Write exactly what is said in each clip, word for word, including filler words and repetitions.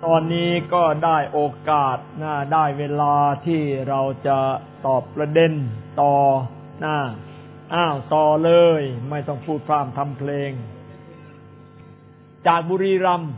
อนนี้ก็ได้โอกาสนะได้เวลาที่เราจะตอบประเด็นต่อนะอ้าวต่อเลยไม่ต้องพูดพร่ำทำเพลงจากบุรีรัมย์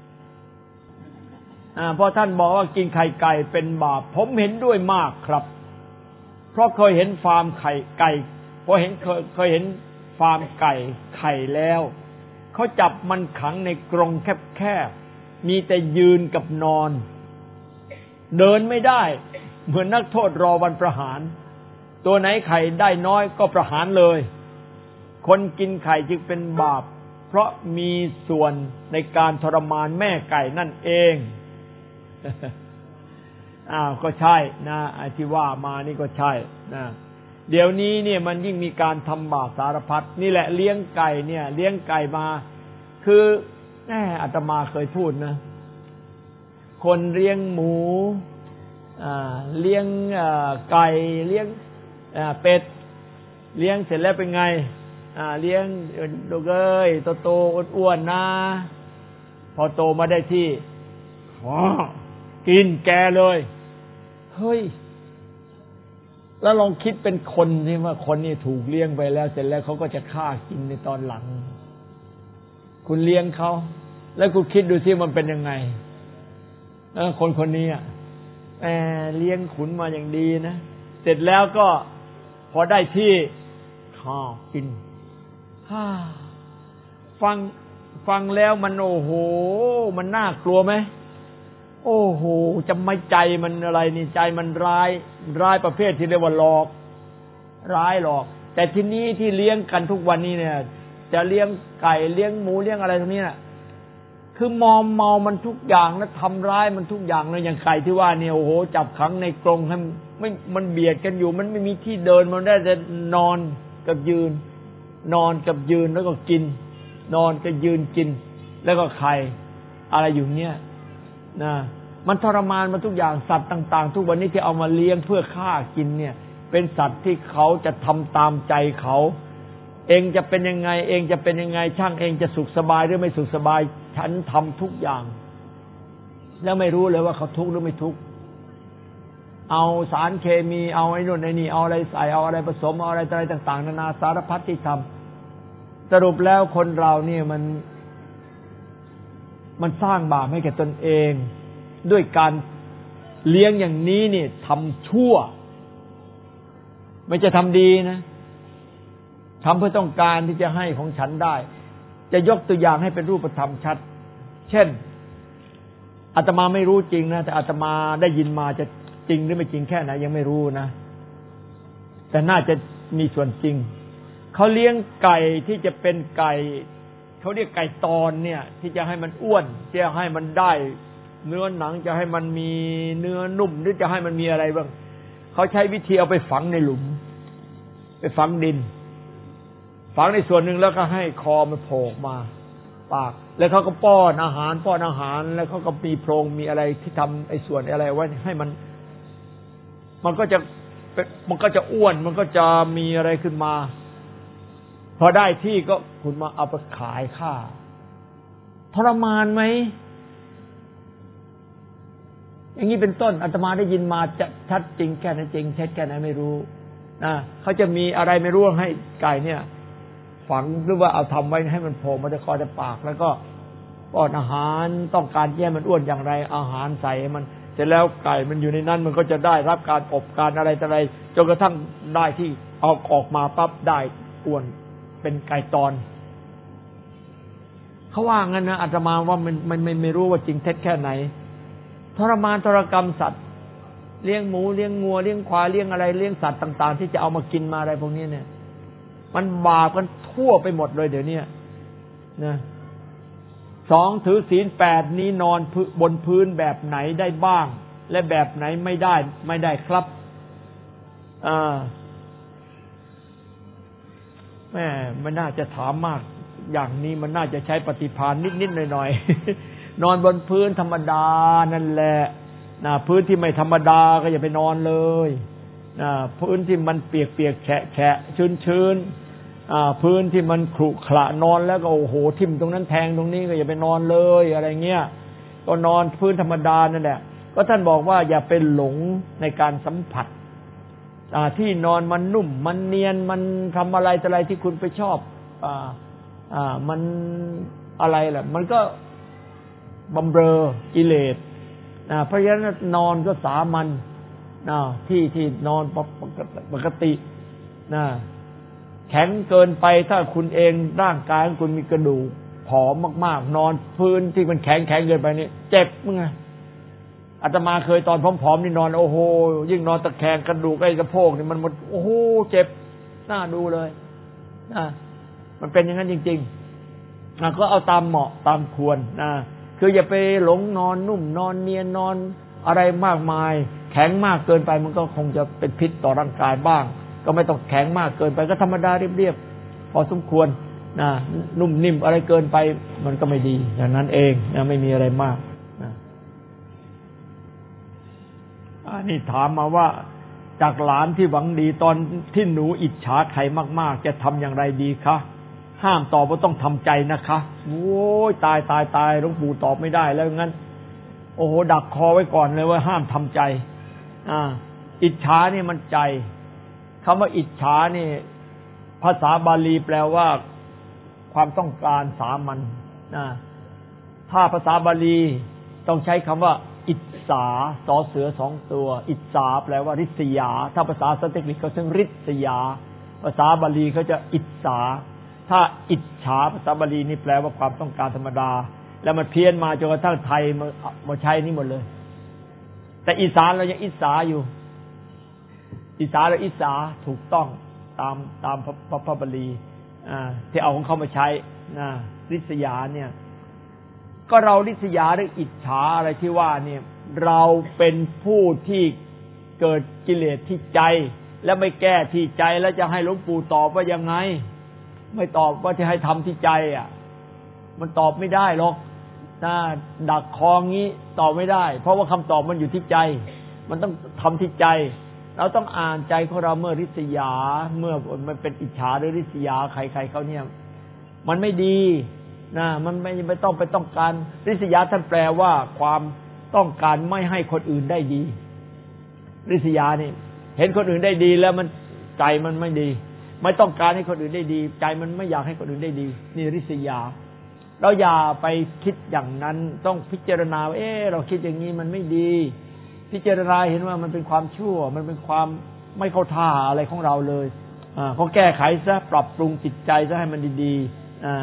อ่าเพราะท่านบอกว่ากินไข่ไก่เป็นบาปผมเห็นด้วยมากครับเพราะเคยเห็นฟาร์มไข่ไก่พอเห็นเคยเคยเห็นฟาร์มไก่ไข่แล้วเขาจับมันขังในกรงแคบๆมีแต่ยืนกับนอนเดินไม่ได้เหมือนนักโทษรอวันประหารตัวไหนไข่ได้น้อยก็ประหารเลยคนกินไข่จึงเป็นบาปเพราะมีส่วนในการทรมานแม่ไก่นั่นเองอ้าวก็ใช่นะไอ้ที่ว่ามานี่ก็ใช่นะเดี๋ยวนี้เนี่ยมันยิ่งมีการทำบาปสารพัดนี่แหละเลี้ยงไก่เนี่ยเลี้ยงไก่มาคือแหมอาตมาเคยพูดนะคนเลี้ยงหมูอ่าเลี้ยงไก่เลี้ยงเป็ดเลี้ยงเสร็จแล้วเป็นไงอ่าเลี้ยงลูกเอ้ยโตๆอ้วนๆนะพอโตมาได้ที่อ๋อกินแกเลยเฮ้ยแล้วลองคิดเป็นคนนี่ว่าคนนี่ถูกเลี้ยงไปแล้วเสร็จแล้วเขาก็จะฆ่ากินในตอนหลังคุณเลี้ยงเขาแล้วคุณคิดดูสิมันเป็นยังไงเออคนคนนี้อ่ะแหมเลี้ยงขุนมาอย่างดีนะเสร็จแล้วก็พอได้ที่ฆ่ากินฮ่าฟังฟังแล้วมันโอ้โหมันน่ากลัวไหมโอ้โหจะไม่ใจมันอะไรนี่ใจมันร้ายร้ายประเภทที่เรียกว่าหลอกร้ายหลอกแต่ที่นี้ที่เลี้ยงกันทุกวันนี้เนี่ยจะเลี้ยงไก่เลี้ยงหมูเลี้ยงอะไรตรงนี้น่ะคือมอมเมามันทุกอย่างนะทำร้ายมันทุกอย่างเลยอย่างไก่ที่ว่าเนี่ยโอ้โหจับขังในกรงให้ไม่มันเบียดกันอยู่มันไม่มีที่เดินมันได้แต่นอนกับยืนนอนกับยืนแล้วก็กินนอนกับยืนกินแล้วก็ไข่อะไรอยู่เนี่ยนะมันทรมานมาทุกอย่างสัตว์ต่างๆทุกวันนี้ที่เอามาเลี้ยงเพื่อฆ่ากินเนี่ยเป็นสัตว์ที่เขาจะทำตามใจเขาเองจะเป็นยังไงเองจะเป็นยังไงช่างเองจะสุขสบายหรือไม่สุขสบายฉันทำทุกอย่างแล้วไม่รู้เลยว่าเขาทุกข์หรือไม่ทุกข์เอาสารเคมีเอาไอ้นู่นไอ้นี่เอาอะไรใส่เอาอะไรผสมเอาอะไรอะไรต่างๆนานาสารพัดที่ทำสรุปแล้วคนเราเนี่ยมันมันสร้างบาปให้แก่ตนเองด้วยการเลี้ยงอย่างนี้นี่ทำชั่วไม่จะทำดีนะทำเพื่อต้องการที่จะให้ของฉันได้จะยกตัวอย่างให้เป็นรูปธรรมชัดเช่นอาตมาไม่รู้จริงนะแต่อาตมาได้ยินมาจะจริงหรือไม่จริงแค่ไหนยังไม่รู้นะแต่น่าจะมีส่วนจริงเขาเลี้ยงไก่ที่จะเป็นไก่เขาเรียกไก่ตอนเนี่ยที่จะให้มันอ้วนจะให้มันได้เนื้อหนังจะให้มันมีเนื้อนุ่มหรือจะให้มันมีอะไรบ้างเขาใช้วิธีเอาไปฝังในหลุมไปฝังดินฝังในส่วนหนึ่งแล้วก็ให้คอมันโผล่มาปากแล้วเขาก็ป้อนอาหารป้อนอาหารแล้วเขาก็มีโพรงมีอะไรที่ทำไอ้ส่วนอะไรไว้ให้มันมันก็จะมันก็จะอ้วนมันก็จะมีอะไรขึ้นมาพอได้ที่ก็คุณมาเอาไปขายค่าทรมานไหมอย่างนี้เป็นต้นอาตมาได้ยินมาจะชัดจริงแค่ไหนจริงเท็จแค่ไหนไม่รู้นะเขาจะมีอะไรไม่รู้ให้ไก่เนี่ยฝังหรือว่าเอาทำไว้ให้มันโผล่มาในคอในปากแล้วก็ป้อนอาหารต้องการแย่มันอ้วนอย่างไรอาหารใส่มันเสร็จแล้วไก่มันอยู่ในนั้นมันก็จะได้รับการอบการอะไรต่ออะไรจนกระทั่งได้ที่เอาออกมาปั๊บได้อ้วนเป็นไก่ตอนเขาว่างั้นนะอาตมาว่ามันมันไม่ไม่รู้ว่าจริงเท็จแค่ไหนทรมานทรกรรมสัตว์เลี้ยงหมูเลี้ยงงัวเลี้ยงควายเลี้ยงอะไรเลี้ยงสัตว์ต่างๆที่จะเอามากินมาอะไรพวกนี้เนี่ยมันบาปกันทั่วไปหมดเลยเดี๋ยวนี้นะสองถือศีลแปดนี้นอนบนพื้นแบบไหนได้บ้างและแบบไหนไม่ได้ไม่ได้ครับอ่าแม่มันน่าจะถามมากอย่างนี้มันน่าจะใช้ปฏิภาณนิดๆหน่อยๆนอนบนพื้นธรรมดานั่นแหละนะพื้นที่ไม่ธรรมดาก็อย่าไปนอนเลยนะพื้นที่มันเปียกๆแฉะๆชื้นๆอ่าพื้นที่มันขรุขระนอนแล้วก็โอ้โหทิ่มตรงนั้นแทงตรงนี้ก็อย่าไปนอนเลยอะไรเงี้ยก็นอนพื้นธรรมดานั่นแหละก็ท่านบอกว่าอย่าไปหลงในการสัมผัสที่นอนมันนุ่มมันเนียนมันทำอะไรอะไรที่คุณไปชอบอ่าอ่ามันอะไรล่ะมันก็บำเรอกิเลสนะเพราะฉะนั้นนอนก็สามัญนะที่ที่นอนปกตินะแข็งเกินไปถ้าคุณเองร่างกายของคุณมีกระดูกผอมมากๆนอนพื้นที่มันแข็งแข็งเกินไปนี่เจ็บมั้งไงอาตมาเคยตอนผอมๆนี่นอนโอ้โหยิ่งนอนตะแคงกระดูกไอ้สะโพกนี่มันมันโอ้โหเจ็บน่าดูเลยนะมันเป็นอย่างนั้นจริงๆนะก็เอาตามเหมาะตามควรนะคืออย่าไปหลงนอนนุ่มนอนเนียนนอนอะไรมากมายแข็งมากเกินไปมันก็คงจะเป็นพิษต่อร่างกายบ้างก็ไม่ต้องแข็งมากเกินไปก็ธรรมดาเรียบๆพอสมควรนะนุ่มนิ่มอะไรเกินไปมันก็ไม่ดีอย่างนั้นเองนะไม่มีอะไรมากนะอันนี้ถามมาว่าจากหลานที่หวังดีตอนที่หนูอิจฉาใครมากๆจะทำอย่างไรดีคะห้ามตอบว่าต้องทำใจนะคะโอ้ยตายตายตายหลวงปู่ตอบไม่ได้แล้วงั้นโอ้โหดักคอไว้ก่อนเลยว่าห้ามทำใจอ่าอิจฉานี่มันใจคำว่าอิจฉานี่ภาษาบาลีแปลว่าความต้องการสามัญนะถ้าภาษาบาลีต้องใช้คำว่าอิจฉาสอเสือสองตัวอิจฉาแปลว่าริษยาถ้าภาษาสันสกฤตเขาซึ่งริษยาภาษาบาลีเขาจะอิจฉาถ้าอิจฉาภาษาบาลีนี่แปลว่าความต้องการธรรมดาแล้วมันเพี้ยนมาจนกระทั่งไทยมามาใช้นี่หมดเลยแต่อีสานเรายังอิจฉาอยู่อีสานเราอิจฉาถูกต้องตามตามพระพระพระบาลีอ่าที่เอาของเขามาใช้นะริษยาเนี่ยก็เราริษยาหรืออิจฉาอะไรที่ว่าเนี่ยเราเป็นผู้ที่เกิดกิเลสที่ใจแล้วไม่แก้ที่ใจแล้วจะให้หลวงปู่ตอบว่ายังไงไม่ตอบว่าจะให้ทำที่ใจอ่ะมันตอบไม่ได้หรอกนะดักคองี้ตอบไม่ได้เพราะว่าคำตอบมันอยู่ที่ใจมันต้องทำที่ใจเราต้องอ่านใจของเราเมื่อริษยาเมื่อมันเป็นอิจฉาหรือริษยาใครๆเขาเนี่ยมันไม่ดีนะมันไม่ไม่ต้องไปต้องการริษยาท่านแปลว่าความต้องการไม่ให้คนอื่นได้ดีริษยานี่เห็นคนอื่นได้ดีแล้วมันใจมันไม่ดีไม่ต้องการให้คนอื่นได้ดีใจมันไม่อยากให้คนอื่นได้ดีนี่ริษยาเราอย่าไปคิดอย่างนั้นต้องพิจารณาว่าเออเราคิดอย่างนี้มันไม่ดีพิจารณาเห็นว่ามันเป็นความชั่วมันเป็นความไม่เข้าท่าอะไรของเราเลยอ่าก็แก้ไขซะปรับปรุงจิตใจซะให้มันดีๆอ่า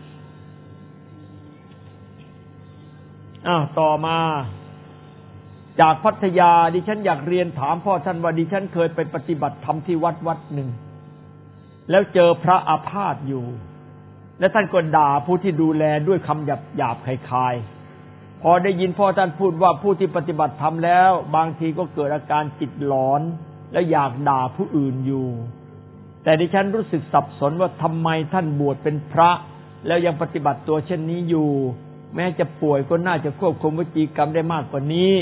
อ้าวต่อมาจากพัทยาดิฉันอยากเรียนถามพ่อท่านว่าดิฉันเคยไปปฏิบัติธรรมที่วัดวัดหนึ่งแล้วเจอพระอาพาธอยู่และท่านก็ด่าผู้ที่ดูแลด้วยคำหยาบหยาบคายๆพอได้ยินพ่อท่านพูดว่าผู้ที่ปฏิบัติธรรมแล้วบางทีก็เกิดอาการจิตหลอนและอยากด่าผู้อื่นอยู่แต่ดิฉันรู้สึกสับสนว่าทำไมท่านบวชเป็นพระแล้วยังปฏิบัติตัวเช่นนี้อยู่แม้จะป่วยก็น่าจะควบคุมวจีกรรมได้มากกว่านี้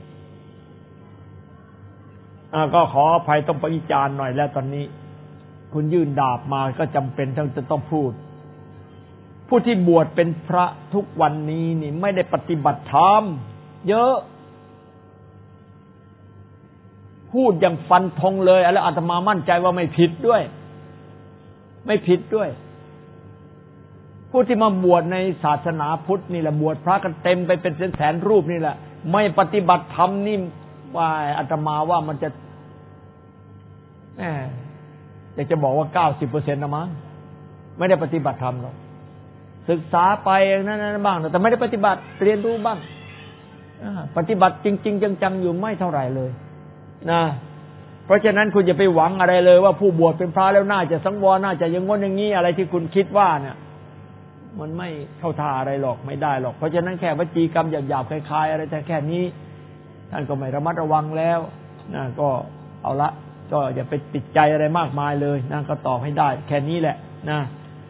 อ่าก็ขออภัยต้องปฏิจารหน่อยแล้วตอนนี้คุณยื่นดาบมาก็จำเป็นต้องจะต้องพูดผู้ที่บวชเป็นพระทุกวันนี้นี่ไม่ได้ปฏิบัติธรรมเยอะพูดอย่างฟันธงเลยแล้วอาตมามั่นใจว่าไม่ผิดด้วยไม่ผิดด้วยผู้ที่มาบวชในศาสนาพุทธนี่แหละบวชพระกันเต็มไปเป็นแสนๆรูปนี่แหละไม่ปฏิบัติธรรมนี่ว่าอาตมาว่ามันจะแหมอยากจะบอกว่า เก้าสิบเปอร์เซ็นต์ นะมั้งไม่ได้ปฏิบัติธรรมหรอกศึกษาไปนั่นๆบ้างแต่ไม่ได้ปฏิบัติเรียนรู้บ้างปฏิบัติจริงๆจังๆอยู่ไม่เท่าไหร่เลยนะเพราะฉะนั้นคุณอย่าไปหวังอะไรเลยว่าผู้บวชเป็นพระแล้วน่าจะสังวรน่าจะอย่างง้นอย่างนี้อะไรที่คุณคิดว่าเนี่ยมันไม่เข้าท่าอะไรหรอกไม่ได้หรอกเพราะฉะนั้นแค่วจีกรรมหยาบๆคล้ายๆอะไรแต่แค่นี้ท่านก็ไม่ระมัดระวังแล้วนะก็เอาละก็อย่าไปติดใจอะไรมากมายเลยนะก็ตอบให้ได้แค่นี้แหละนะ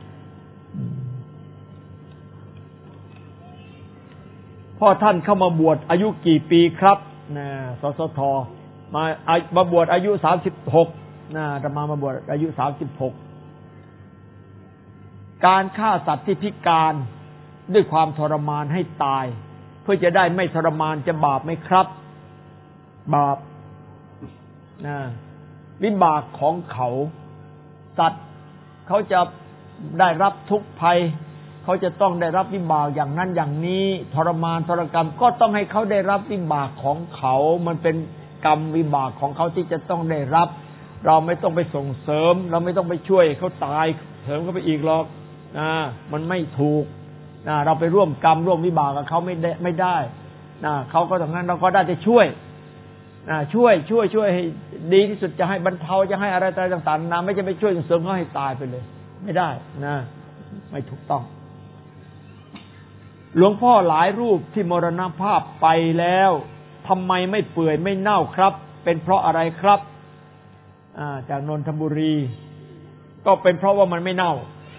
พ่อท่านเข้ามาบวชอายุกี่ปีครับนะสสทมามาบวชอายุสามสิบหกนะจะมามาบวชอายุสามสิบหกการฆ่าสัตว์ที่พิการด้วยความทรมานให้ตายเพื่อจะได้ไม่ทรมานจะบาปไหมครับบาปนะวิบากของเขาสัตว์เขาจะได้รับทุกข์ภัยเขาจะต้องได้รับวิบากอย่างนั้นอย่างนี้ทรมานทรกรรมก็ต้องให้เขาได้รับวิบากของเขามันเป็นกรรมวิบากของเขาที่จะต้องได้รับเราไม่ต้องไปส่งเสริมเราไม่ต้องไปช่วยเขาตายเสริมเขาไปอีกหรอกนะมันไม่ถูกนะเราไปร่วมกรรมร่วมวิบากกับเขาไม่ได้ไม่ได้นะเขาก็ตรงนั้นเราก็ได้แต่ช่วยนะช่วยช่วยช่วยให้ดีที่สุดจะให้บรรเทาจะให้อะไรต่างๆนะไม่จะไปช่วยเสริมเขาให้ตายไปเลยไม่ได้นะไม่ถูกต้องหลวงพ่อหลายรูปที่มรณภาพไปแล้วทำไมไม่เปื่อยไม่เน่าครับเป็นเพราะอะไรครับจากนนทบุรีก็เป็นเพราะว่ามันไม่เน่า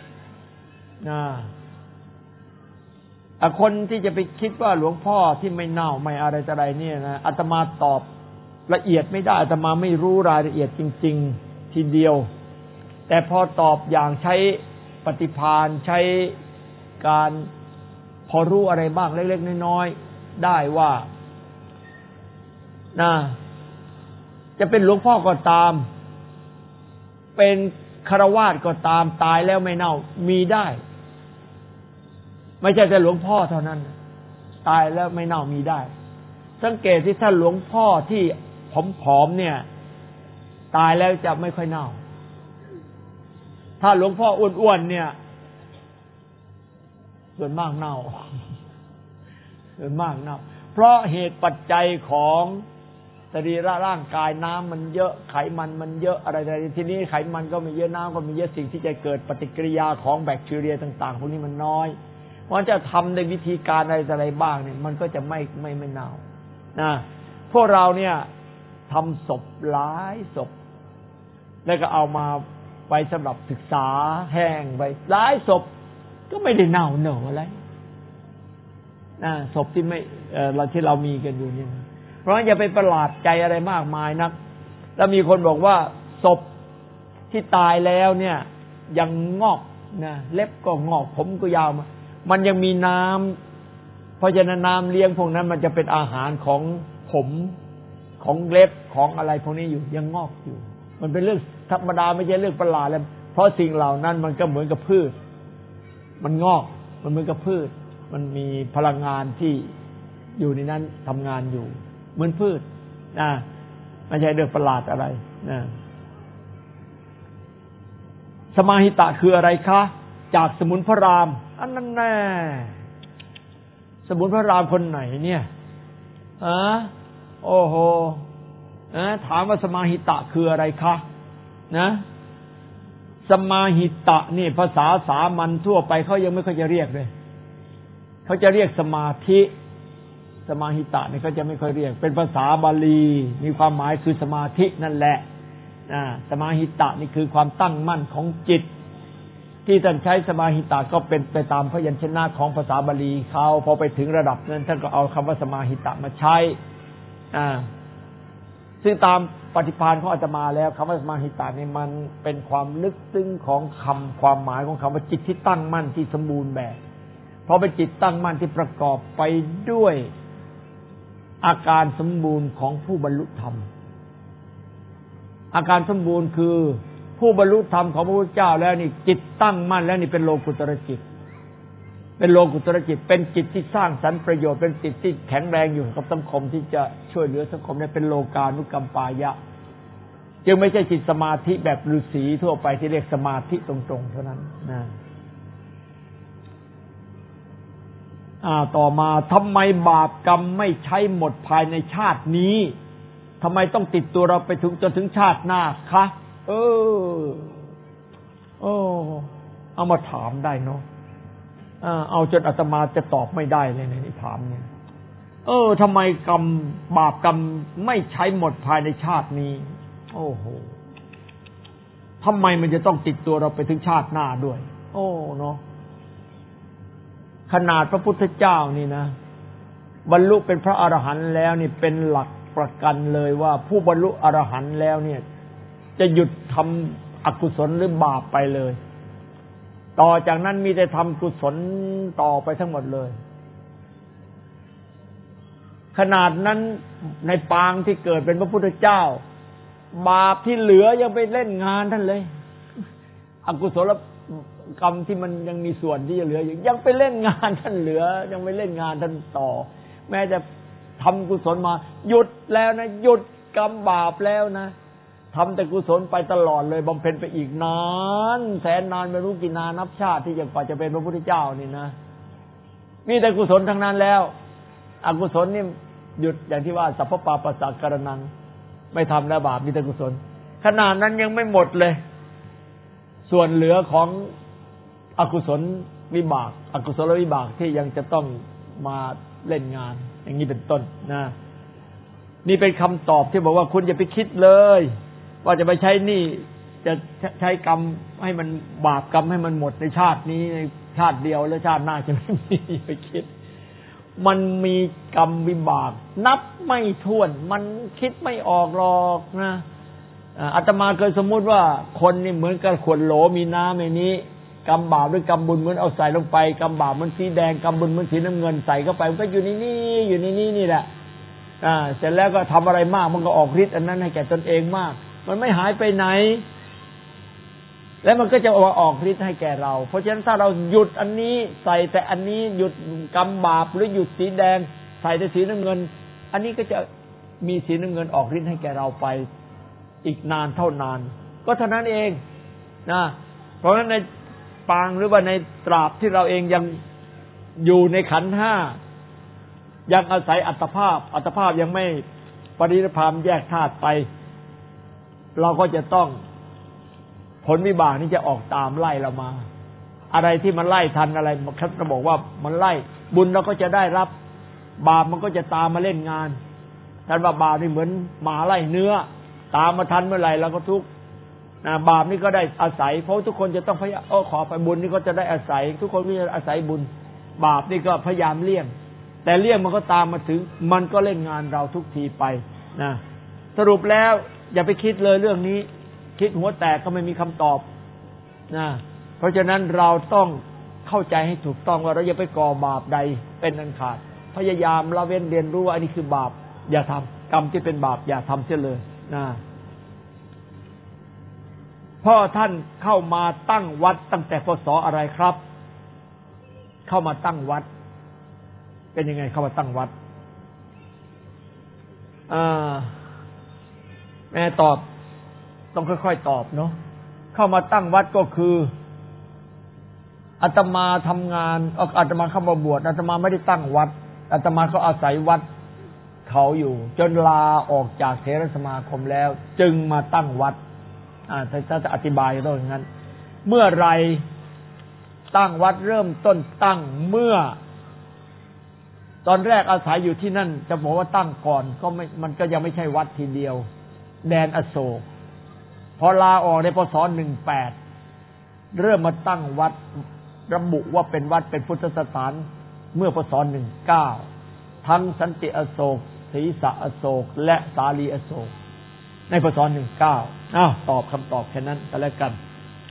คนที่จะไปคิดว่าหลวงพ่อที่ไม่เน่าไม่อะไรแต่ไรเนี่ยนะอาตมาตอบละเอียดไม่ได้อาตมาไม่รู้รายละเอียดจริงๆทีเดียวแต่พอตอบอย่างใช้ปฏิภาณใช้การพอรู้อะไรบ้างเล็กๆน้อยๆได้ว่านะจะเป็นหลวงพ่อก็ตามเป็นฆราวาสก็ตามตายแล้วไม่เน่ามีได้ไม่ใช่แต่หลวงพ่อเท่านั้นตายแล้วไม่เน่ามีได้สังเกตที่ถ้าหลวงพ่อที่ผอมๆเนี่ยตายแล้วจะไม่ค่อยเน่าถ้าหลวงพ่ออ้วนๆเนี่ยส่วนมากเน่าส่วนมากเน่าเพราะเหตุปัจจัยของสรีระร่างกายน้ำมันเยอะไขมันมันเยอะอะไรๆทีนี้ไขมันก็มีเยอะน้ำก็มีเยอะสิ่งที่จะเกิดปฏิกิริยาของแบคทีเรียต่างๆพวกนี้มันน้อยเพราะจะทำในวิธีการอะไรอะไรบ้างเนี่ยมันก็จะไม่ไม่ไม่เน่านะพวกเราเนี่ยทำศพหลายศพแล้วก็เอามาไว้สำหรับศึกษาแห้งไว้หลายศพก็ไม่ได้เน่าเหนออะไรนะศพที่ไม่เอ่อเราที่เรามีกันอยู่เนี่ยเพราะฉะนั้นอย่าไปประหลาดใจอะไรมากมายนักแล้วมีคนบอกว่าศพที่ตายแล้วเนี่ยยังงอกนะเล็บก็งอกผมก็ยาวมามันยังมีน้ำเพราะฉะนั้นน้ำเลี้ยงพวกนั้นมันจะเป็นอาหารของผมของเล็บของอะไรพวกนี้อยู่ยังงอกอยู่มันเป็นเรื่องธรรมดาไม่ใช่เรื่องประหลาดเลยเพราะสิ่งเหล่านั้นมันก็เหมือนกับพืชมันงอกมันเหมือนกับพืชมันมีพลังงานที่อยู่ในนั้นทำงานอยู่เหมือนพืชนะไม่ใช่เรื่องประหลาดอะไรนะสมาหิตะคืออะไรคะจากสมุนพระรามอันนั้นแน่สมุนพระรามคนไหนเนี่ยอ่ะโอ้โหนะถามว่าสมาหิตะคืออะไรคะนะสมาหิตะนี่ภาษาสามัญทั่วไปเขายังไม่ค่อยจะเรียกเลยเขาจะเรียกสมาธิสมาหิตะนี่เขาจะไม่ค่อยเรียกเป็นภาษาบาลีมีความหมายคือสมาธินั่นแหละอ่าสมาหิตะนี่คือความตั้งมั่นของจิตที่ท่านใช้สมาหิตะก็เป็นไปตามพยัญชนะของภาษาบาลีเขาพอไปถึงระดับนั้นท่านก็เอาคำว่าสมาหิตะมาใช้อ่าซึ่งตามปฏิภาณของอาตมาแล้วคำว่าสมาหิตะนี่มันเป็นความลึกซึ้งของคำความหมายของคำว่าจิตที่ตั้งมั่นที่สมบูรณ์แบบเพราะเป็นจิตตั้งมั่นที่ประกอบไปด้วยอาการสมบูรณ์ของผู้บรรลุธรรมอาการสมบูรณ์คือผู้บรรลุธรรมของพระพุทธเจ้าแล้วนี่จิตตั้งมั่นแล้วนี่เป็นโลกุตรจิตเป็นโลกุตรจิตเป็นจิตที่สร้างสรรค์ประโยชน์เป็นจิตที่แข็งแรงอยู่กับสังคมที่จะช่วยเหลือสังคมได้เป็นโลกานุกัมปายะจึงไม่ใช่จิตสมาธิแบบฤาษีทั่วไปที่เรียกสมาธิตรงๆเท่านั้นนะอ่าต่อมาทำไมบาปกรรมไม่ใช้หมดภายในชาตินี้ทำไมต้องติดตัวเราไปถึงจนถึงชาติหน้าคะเออโอ้เอามาถามได้เนาะอ่าเอาจนอาตมาจะตอบไม่ได้เลยในนี้ถามเนี่ยเออทำไมกรรมบาปกรรมไม่ใช้หมดภายในชาตินี้โอ้โหทำไมมันจะต้องติดตัวเราไปถึงชาติหน้าด้วยโอ้เนาะขนาดพระพุทธเจ้านี่นะบรรลุเป็นพระอรหันต์แล้วนี่เป็นหลักประกันเลยว่าผู้บรรลุอรหันต์แล้วเนี่ยจะหยุดทำอกุศลหรือบาปไปเลยต่อจากนั้นมีแต่ทำกุศลต่อไปทั้งหมดเลยขนาดนั้นในปางที่เกิดเป็นพระพุทธเจ้าบาปที่เหลือยังไปเล่นงานท่านเลยอกุศลกรรมที่มันยังมีส่วนที่จะเหลืออยู่ยังไปเล่นงานท่านเหลือยังไปเล่นงานท่านต่อแม้จะทำกุศลมาหยุดแล้วนะหยุดกรรมบาปแล้วนะทำแต่กุศลไปตลอดเลยบำเพ็ญไปอีกนานแสนนานไม่รู้กี่นานนับชาติที่จะกว่าจะเป็นพระพุทธเจ้านี่นะมีแต่กุศลทั้งนั้นแล้วอกุศลนี่หยุดอย่างที่ว่าสัพพปาปัสสะกรณังไม่ทำแล้วบาปมีแต่กุศลขนาดนั้นยังไม่หมดเลยส่วนเหลือของอกุศลวิบากอกุศลวิบากที่ยังจะต้องมาเล่นงานอย่างนี้เป็นต้นนะนี่เป็นคำตอบที่บอกว่าคุณอย่าไปคิดเลยว่าจะไปใช้นี่จะใช้กรรมให้มันบาปกรรมให้มันหมดในชาตินี้ในชาติเดียวแล้วชาติหน้าจะไม่มีไปคิดมันมีกรรมวิบากนับไม่ถ้วนมันคิดไม่ออกหรอกนะอาตมาเคยสมมุติว่าคนนี่เหมือนกับขวดโหลมีน้ำในนี้กรรมบาปหรือกรรมบุญเหมือนเอาใส่ลงไปกรรมบาปมันสีแดงกรรมบุญมันสีน้ำเงินใส่เข้าไปมันก็อยู่ในนี่อยู่ในนี่นี่แหละอ่าเสร็จแล้วก็ทำอะไรมากมันก็ออกฤทธิ์อันนั้นให้แก่ตนเองมากมันไม่หายไปไหนแล้วมันก็จะออกฤทธิ์ให้แก่เราเพราะฉะนั้นถ้าเราหยุดอันนี้ใส่แต่อันนี้หยุดกรรมบาปหรือหยุดสีแดงใส่แต่สีน้ำเงินอันนี้ก็จะมีสีน้ำเงินออกฤทธิ์ให้แก่เราไปอีกนานเท่านานก็เท่านั้นเองนะเพราะฉะนั้นในปางหรือว่าในตราบที่เราเองยังอยู่ในขันธ์ห้ายังอาศัยอัตภาพอัตภาพยังไม่ปรินิพพานแยกธาตุไปเราก็จะต้องผลวิบากนี้จะออกตามไล่เรามาอะไรที่มันไล่ทันอะไรเขาจะบอกว่ามันไล่บุญเราก็จะได้รับบาปมันก็จะตามมาเล่นงานท่านว่าบาปนี่เหมือนหมาไล่เนื้อตามมาทันเมื่อไหร่เราก็ทุกข์นะบาปนี่ก็ได้อาศัยเพราะทุกคนจะต้องพยายามเออขอไปบุญนี่ก็จะได้อาศัยทุกคนก็จะอาศัยบุญบาปนี่ก็พยายามเลี่ยงแต่เลี่ยงมันก็ตามมาถึงมันก็เล่นงานเราทุกทีไปนะสรุปแล้วอย่าไปคิดเลยเรื่องนี้คิดหัวแตกก็ไม่มีคำตอบนะเพราะฉะนั้นเราต้องเข้าใจให้ถูกต้องว่าเราอย่าไปก่อบาปใดเป็นอันขาดพยายามละเว้นเรียนรู้ว่าอันนี้คือบาปอย่าทำกรรมที่เป็นบาปอย่าทำเสียเลยนะพ่อท่านเข้ามาตั้งวัดตั้งแต่พศอะไรครับเข้ามาตั้งวัดเป็นยังไงเข้ามาตั้งวัดอ่าแม่ตอบต้องค่อยๆตอบเนาะเข้ามาตั้งวัดก็คืออาตมาทำงานอาตมาเข้ามาบวชอาตมาไม่ได้ตั้งวัดอาตมาก็อาศัยวัดเขาอยู่จนลาออกจากเถรสมาคมแล้วจึงมาตั้งวัดอ่าถ้าจะอธิบายต้องอย่างนั้นเมื่อไรตั้งวัดเริ่มต้นตั้งเมื่อตอนแรกอาศัยอยู่ที่นั่นจะบอกว่าตั้งก่อนก็ไม่มันก็ยังไม่ใช่วัดทีเดียวแดนอโศกพอลาออกในพศหนึ่งแปดเริ่มมาตั้งวัดระบุว่าเป็นวัดเป็นพุทธสถานเมื่อพศหนึ่งเก้าทั้งสันติอโศกศรีสะอโศกและสาลีอโศกในพศหนึ่งเก้าอ้าวตอบคำตอบแค่นั้นก็แล้วกัน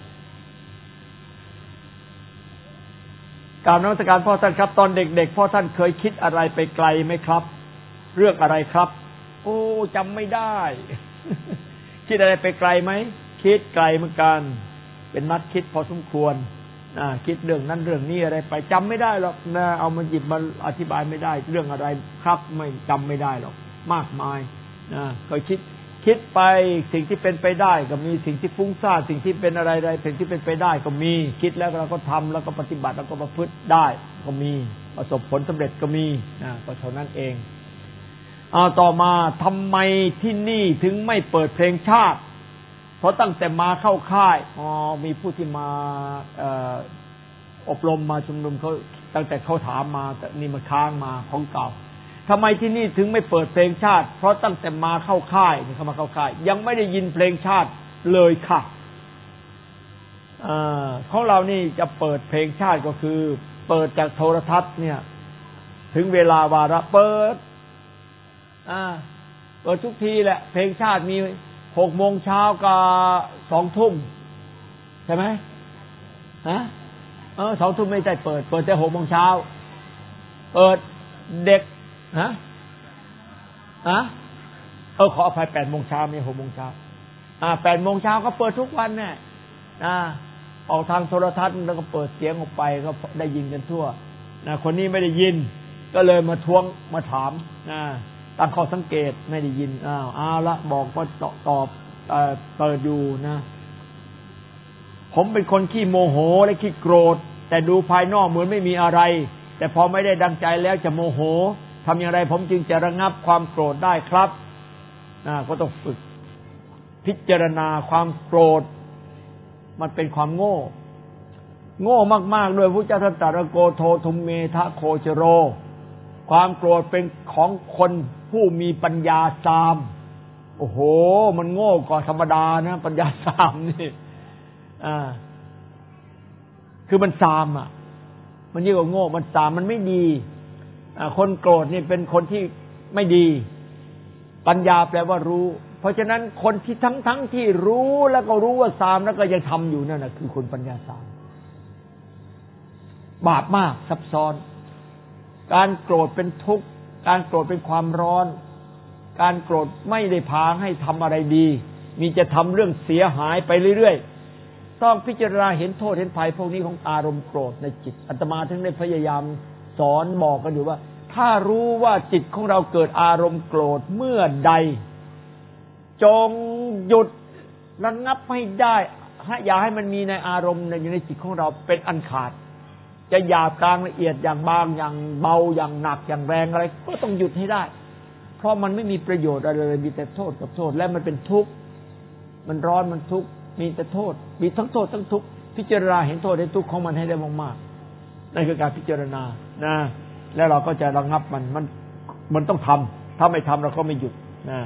กราบนมัสการพ่อท่านครับตอนเด็กๆพ่อท่านเคยคิดอะไรไปไกลไหมครับเรื่องอะไรครับโอ้จำไม่ได้ คิดอะไรไปไกลไหมคิดไกลเหมือนกันเป็นนักคิดพอสมควรอ่าคิดเรื่องนั้นเรื่องนี้อะไรไปจำไม่ได้หรอกนะเอามาหยิบมาอธิบายไม่ได้เรื่องอะไรครับไม่จำไม่ได้หรอกมากมายนะเคยคิดคิดไปสิ่งที่เป็นไปได้ก็มีสิ่งที่ฟุ้งซ่านสิ่งที่เป็นอะไรๆสิ่งที่เป็นไปได้ก็มีคิดแล้วเราก็ทำแล้วก็ปฏิบัติแล้วก็ประพฤติได้ก็มีประสบผลสำเร็จก็มีนะก็เท่านั้นเองเอาต่อมาทำไมที่นี่ถึงไม่เปิดเพลงชาติเพราะตั้งแต่มาเข้าค่ายอ๋อมีผู้ที่มาเอ่ออบรมมาชุมนุมเขาตั้งแต่เขาถามมาแต่นี่มาค้างมาของเก่าทำไมที่นี่ถึงไม่เปิดเพลงชาติเพราะตั้งแต่มาเข้าค่ายนี่เขามาเข้าค่ายยังไม่ได้ยินเพลงชาติเลยค่ะอ่าของเรานี่จะเปิดเพลงชาติก็คือเปิดจากโทรทัศน์เนี่ยถึงเวลาวาระเปิดอ่าเปิดทุกทีแหละเพลงชาติมีหกโมงเช้ากับสองทุ่มใช่ไหมฮะเออสองทุ่มไม่ได้เปิดเปิดแต่หกโมงเช้าเปิดเด็กฮะอะเออขออภัยแปดโมงเช้าไม่หกโมงเช้าอ่าแปดโมงเช้าก็เปิดทุกวันเนี่ยอ่าออกทางโทรทัศน์แล้วก็เปิดเสียงออกไปก็ได้ยินกันทั่วนะคนนี้ไม่ได้ยินก็เลยมาทวงมาถามนะตั้งข้อสังเกตไม่ได้ยินอ้าวเอาละบอกก็ตอบเอ่อเปิดอยู่นะผมเป็นคนขี้โมโหและขี้โกรธแต่ดูภายนอกเหมือนไม่มีอะไรแต่พอไม่ได้ดังใจแล้วจะโมโหทำอย่างไรผมจึงจะระงับความโกรธได้ครับนะก็ต้องฝึกพิจารณาความโกรธมันเป็นความโง่โง่มากๆด้วยพระเจ้าท่านตรัสโกโททุมเมทะโคจโรความโกรธเป็นของคนผู้มีปัญญาสามโอ้โหมันโง่กว่าธรรมดานะปัญญาสามนี่อ่าคือมันสามอ่ะมันยิ่งกว่าโง่มันสามมันไม่ดีอ่าคนโกรธนี่เป็นคนที่ไม่ดีปัญญาแปลว่ารู้เพราะฉะนั้นคนที่ทั้งทั้งที่รู้แล้วก็รู้ว่าสามแล้วก็ยังทำอยู่นั่นน่ะคือคนปัญญาสามบาปมากซับซ้อนการโกรธเป็นทุกข์การโกรธเป็นความร้อนการโกรธไม่ได้พาให้ทำอะไรดีมีจะทำเรื่องเสียหายไปเรื่อยๆต้องพิจารณาเห็นโทษเห็นภัยพวกนี้ของอารมณ์โกรธในจิตอาตมาถึงได้พยายามสอนบอกกันอยู่ว่าถ้ารู้ว่าจิตของเราเกิดอารมณ์โกรธเมื่อใดจงหยุดระงับให้ได้อย่าให้มันมีในอารมณ์อยู่ในจิตของเราเป็นอันขาดจะหยาบกลางละเอียดอย่างบางอย่างเบาอย่างหนักอย่างแรงอะไรก็ต้องหยุดให้ได้เพราะมันไม่มีประโยชน์อะไรเลยมีแต่โทษกับโทษและมันเป็นทุกข์มันร้อนมันทุกข์มีแต่โทษมีทั้งโทษทั้งทุกข์พิจารณาเห็นโทษเห็นทุกข์ของมันให้ได้มากๆนั่นคือการพิจารณานะแล้วเราก็จะระงับมันมันมันต้องทำถ้าไม่ทำเราก็ไม่หยุดนะ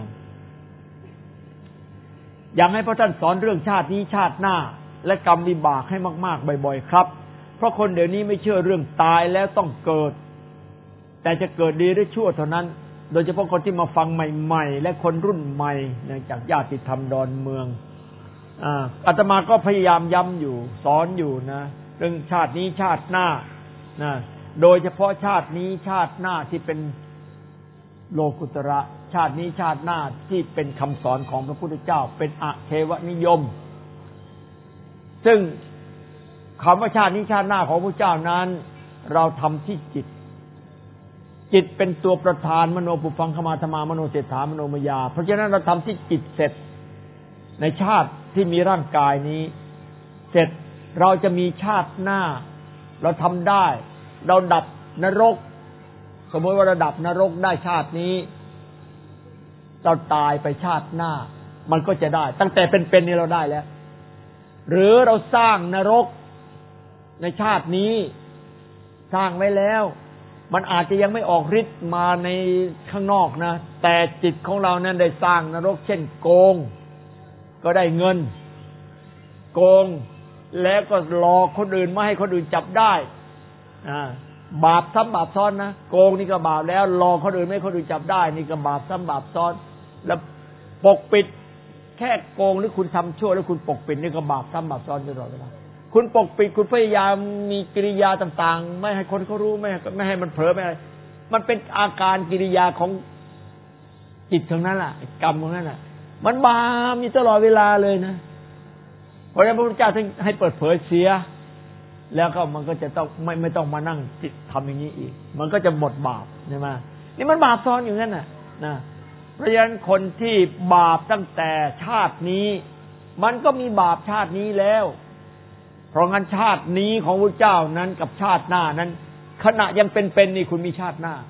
อยากให้พระท่านสอนเรื่องชาตินี้ชาติหน้าและกรรมวิบากให้มากๆบ่อยๆครับเพราะคนเดี๋ยวนี้ไม่เชื่อเรื่องตายแล้วต้องเกิดแต่จะเกิดดีหรือชั่วเท่านั้นโดยเฉพาะคนที่มาฟังใหม่ๆและคนรุ่นใหม่เนื่องจากญาติธรรมดอนเมืองอ่าอาตมาก็พยายามย้ำอยู่สอนอยู่นะเรื่องชาตินี้ชาติหน้านะโดยเฉพาะชาตินี้ชาติหน้าที่เป็นโลกุตระชาตินี้ชาติหน้าที่เป็นคำสอนของพระพุทธเจ้าเป็นอเทวนิยมซึ่งคำว่าชาตินี้ชาติหน้าของพระเจ้านั้นเราทำที่จิตจิตเป็นตัวประธานมโนปุพังคมาธรรมามโนเศรษฐามโนมยาเพราะฉะนั้นเราทำที่จิตเสร็จในชาติที่มีร่างกายนี้เสร็จเราจะมีชาติหน้าเราทำได้เราดับนรกสมมติว่าระดับนรกได้ชาตินี้เราตายไปชาติหน้ามันก็จะได้ตั้งแต่เป็นๆนี่เราได้แล้วหรือเราสร้างนรกในชาตินี้สร้างไว้แล้วมันอาจจะยังไม่ออกฤทธิ์มาในข้างนอกนะแต่จิตของเรานั้นได้สร้างนรกเช่นโกงก็ได้เงินโกงแล้วก็หลอกคนอื่นไม่ให้คนอื่นจับได้อ่าบาปซ้ำบาปซ้อนนะโกงนี่ก็บาปแล้วหลอกคนอื่นไม่ให้คนอื่นจับได้นี่ก็บาปซ้ำบาปซ้อนแล้วปกปิดแค่โกงหรือคุณทำชั่วแล้วคุณปกปิดนี่ก็บาปซ้ำบาปซ้อนตลอดเวลาคุณปกปิดคุณพยายามมีกิริยาต่างๆไม่ให้คนเขารู้ไม่ไม่ให้มันเผลอไม่อะไรมันเป็นอาการกิริยาของจิตทั้งนั้นแหละกรรมทั้งนั้นแหละมันบาปมีตลอดเวลาเลยนะเพราะฉะนั้นพระพุทธเจ้าให้เปิดเผยเสียแล้วก็มันก็จะต้องไม่ไม่ต้องมานั่งจิตทำอย่างนี้อีกมันก็จะหมดบาปใช่ไหมนี่มันบาปซ้อนอยู่งั้นน่ะนะเพราะฉะนั้นคนที่บาปตั้งแต่ชาตินี้มันก็มีบาปชาตินี้แล้วเพราะงั้นชาตินี้ของพระเจ้านั้นกับชาติหน้านั้นขณะยังเป็นๆนี่คุณมีชาติหน้า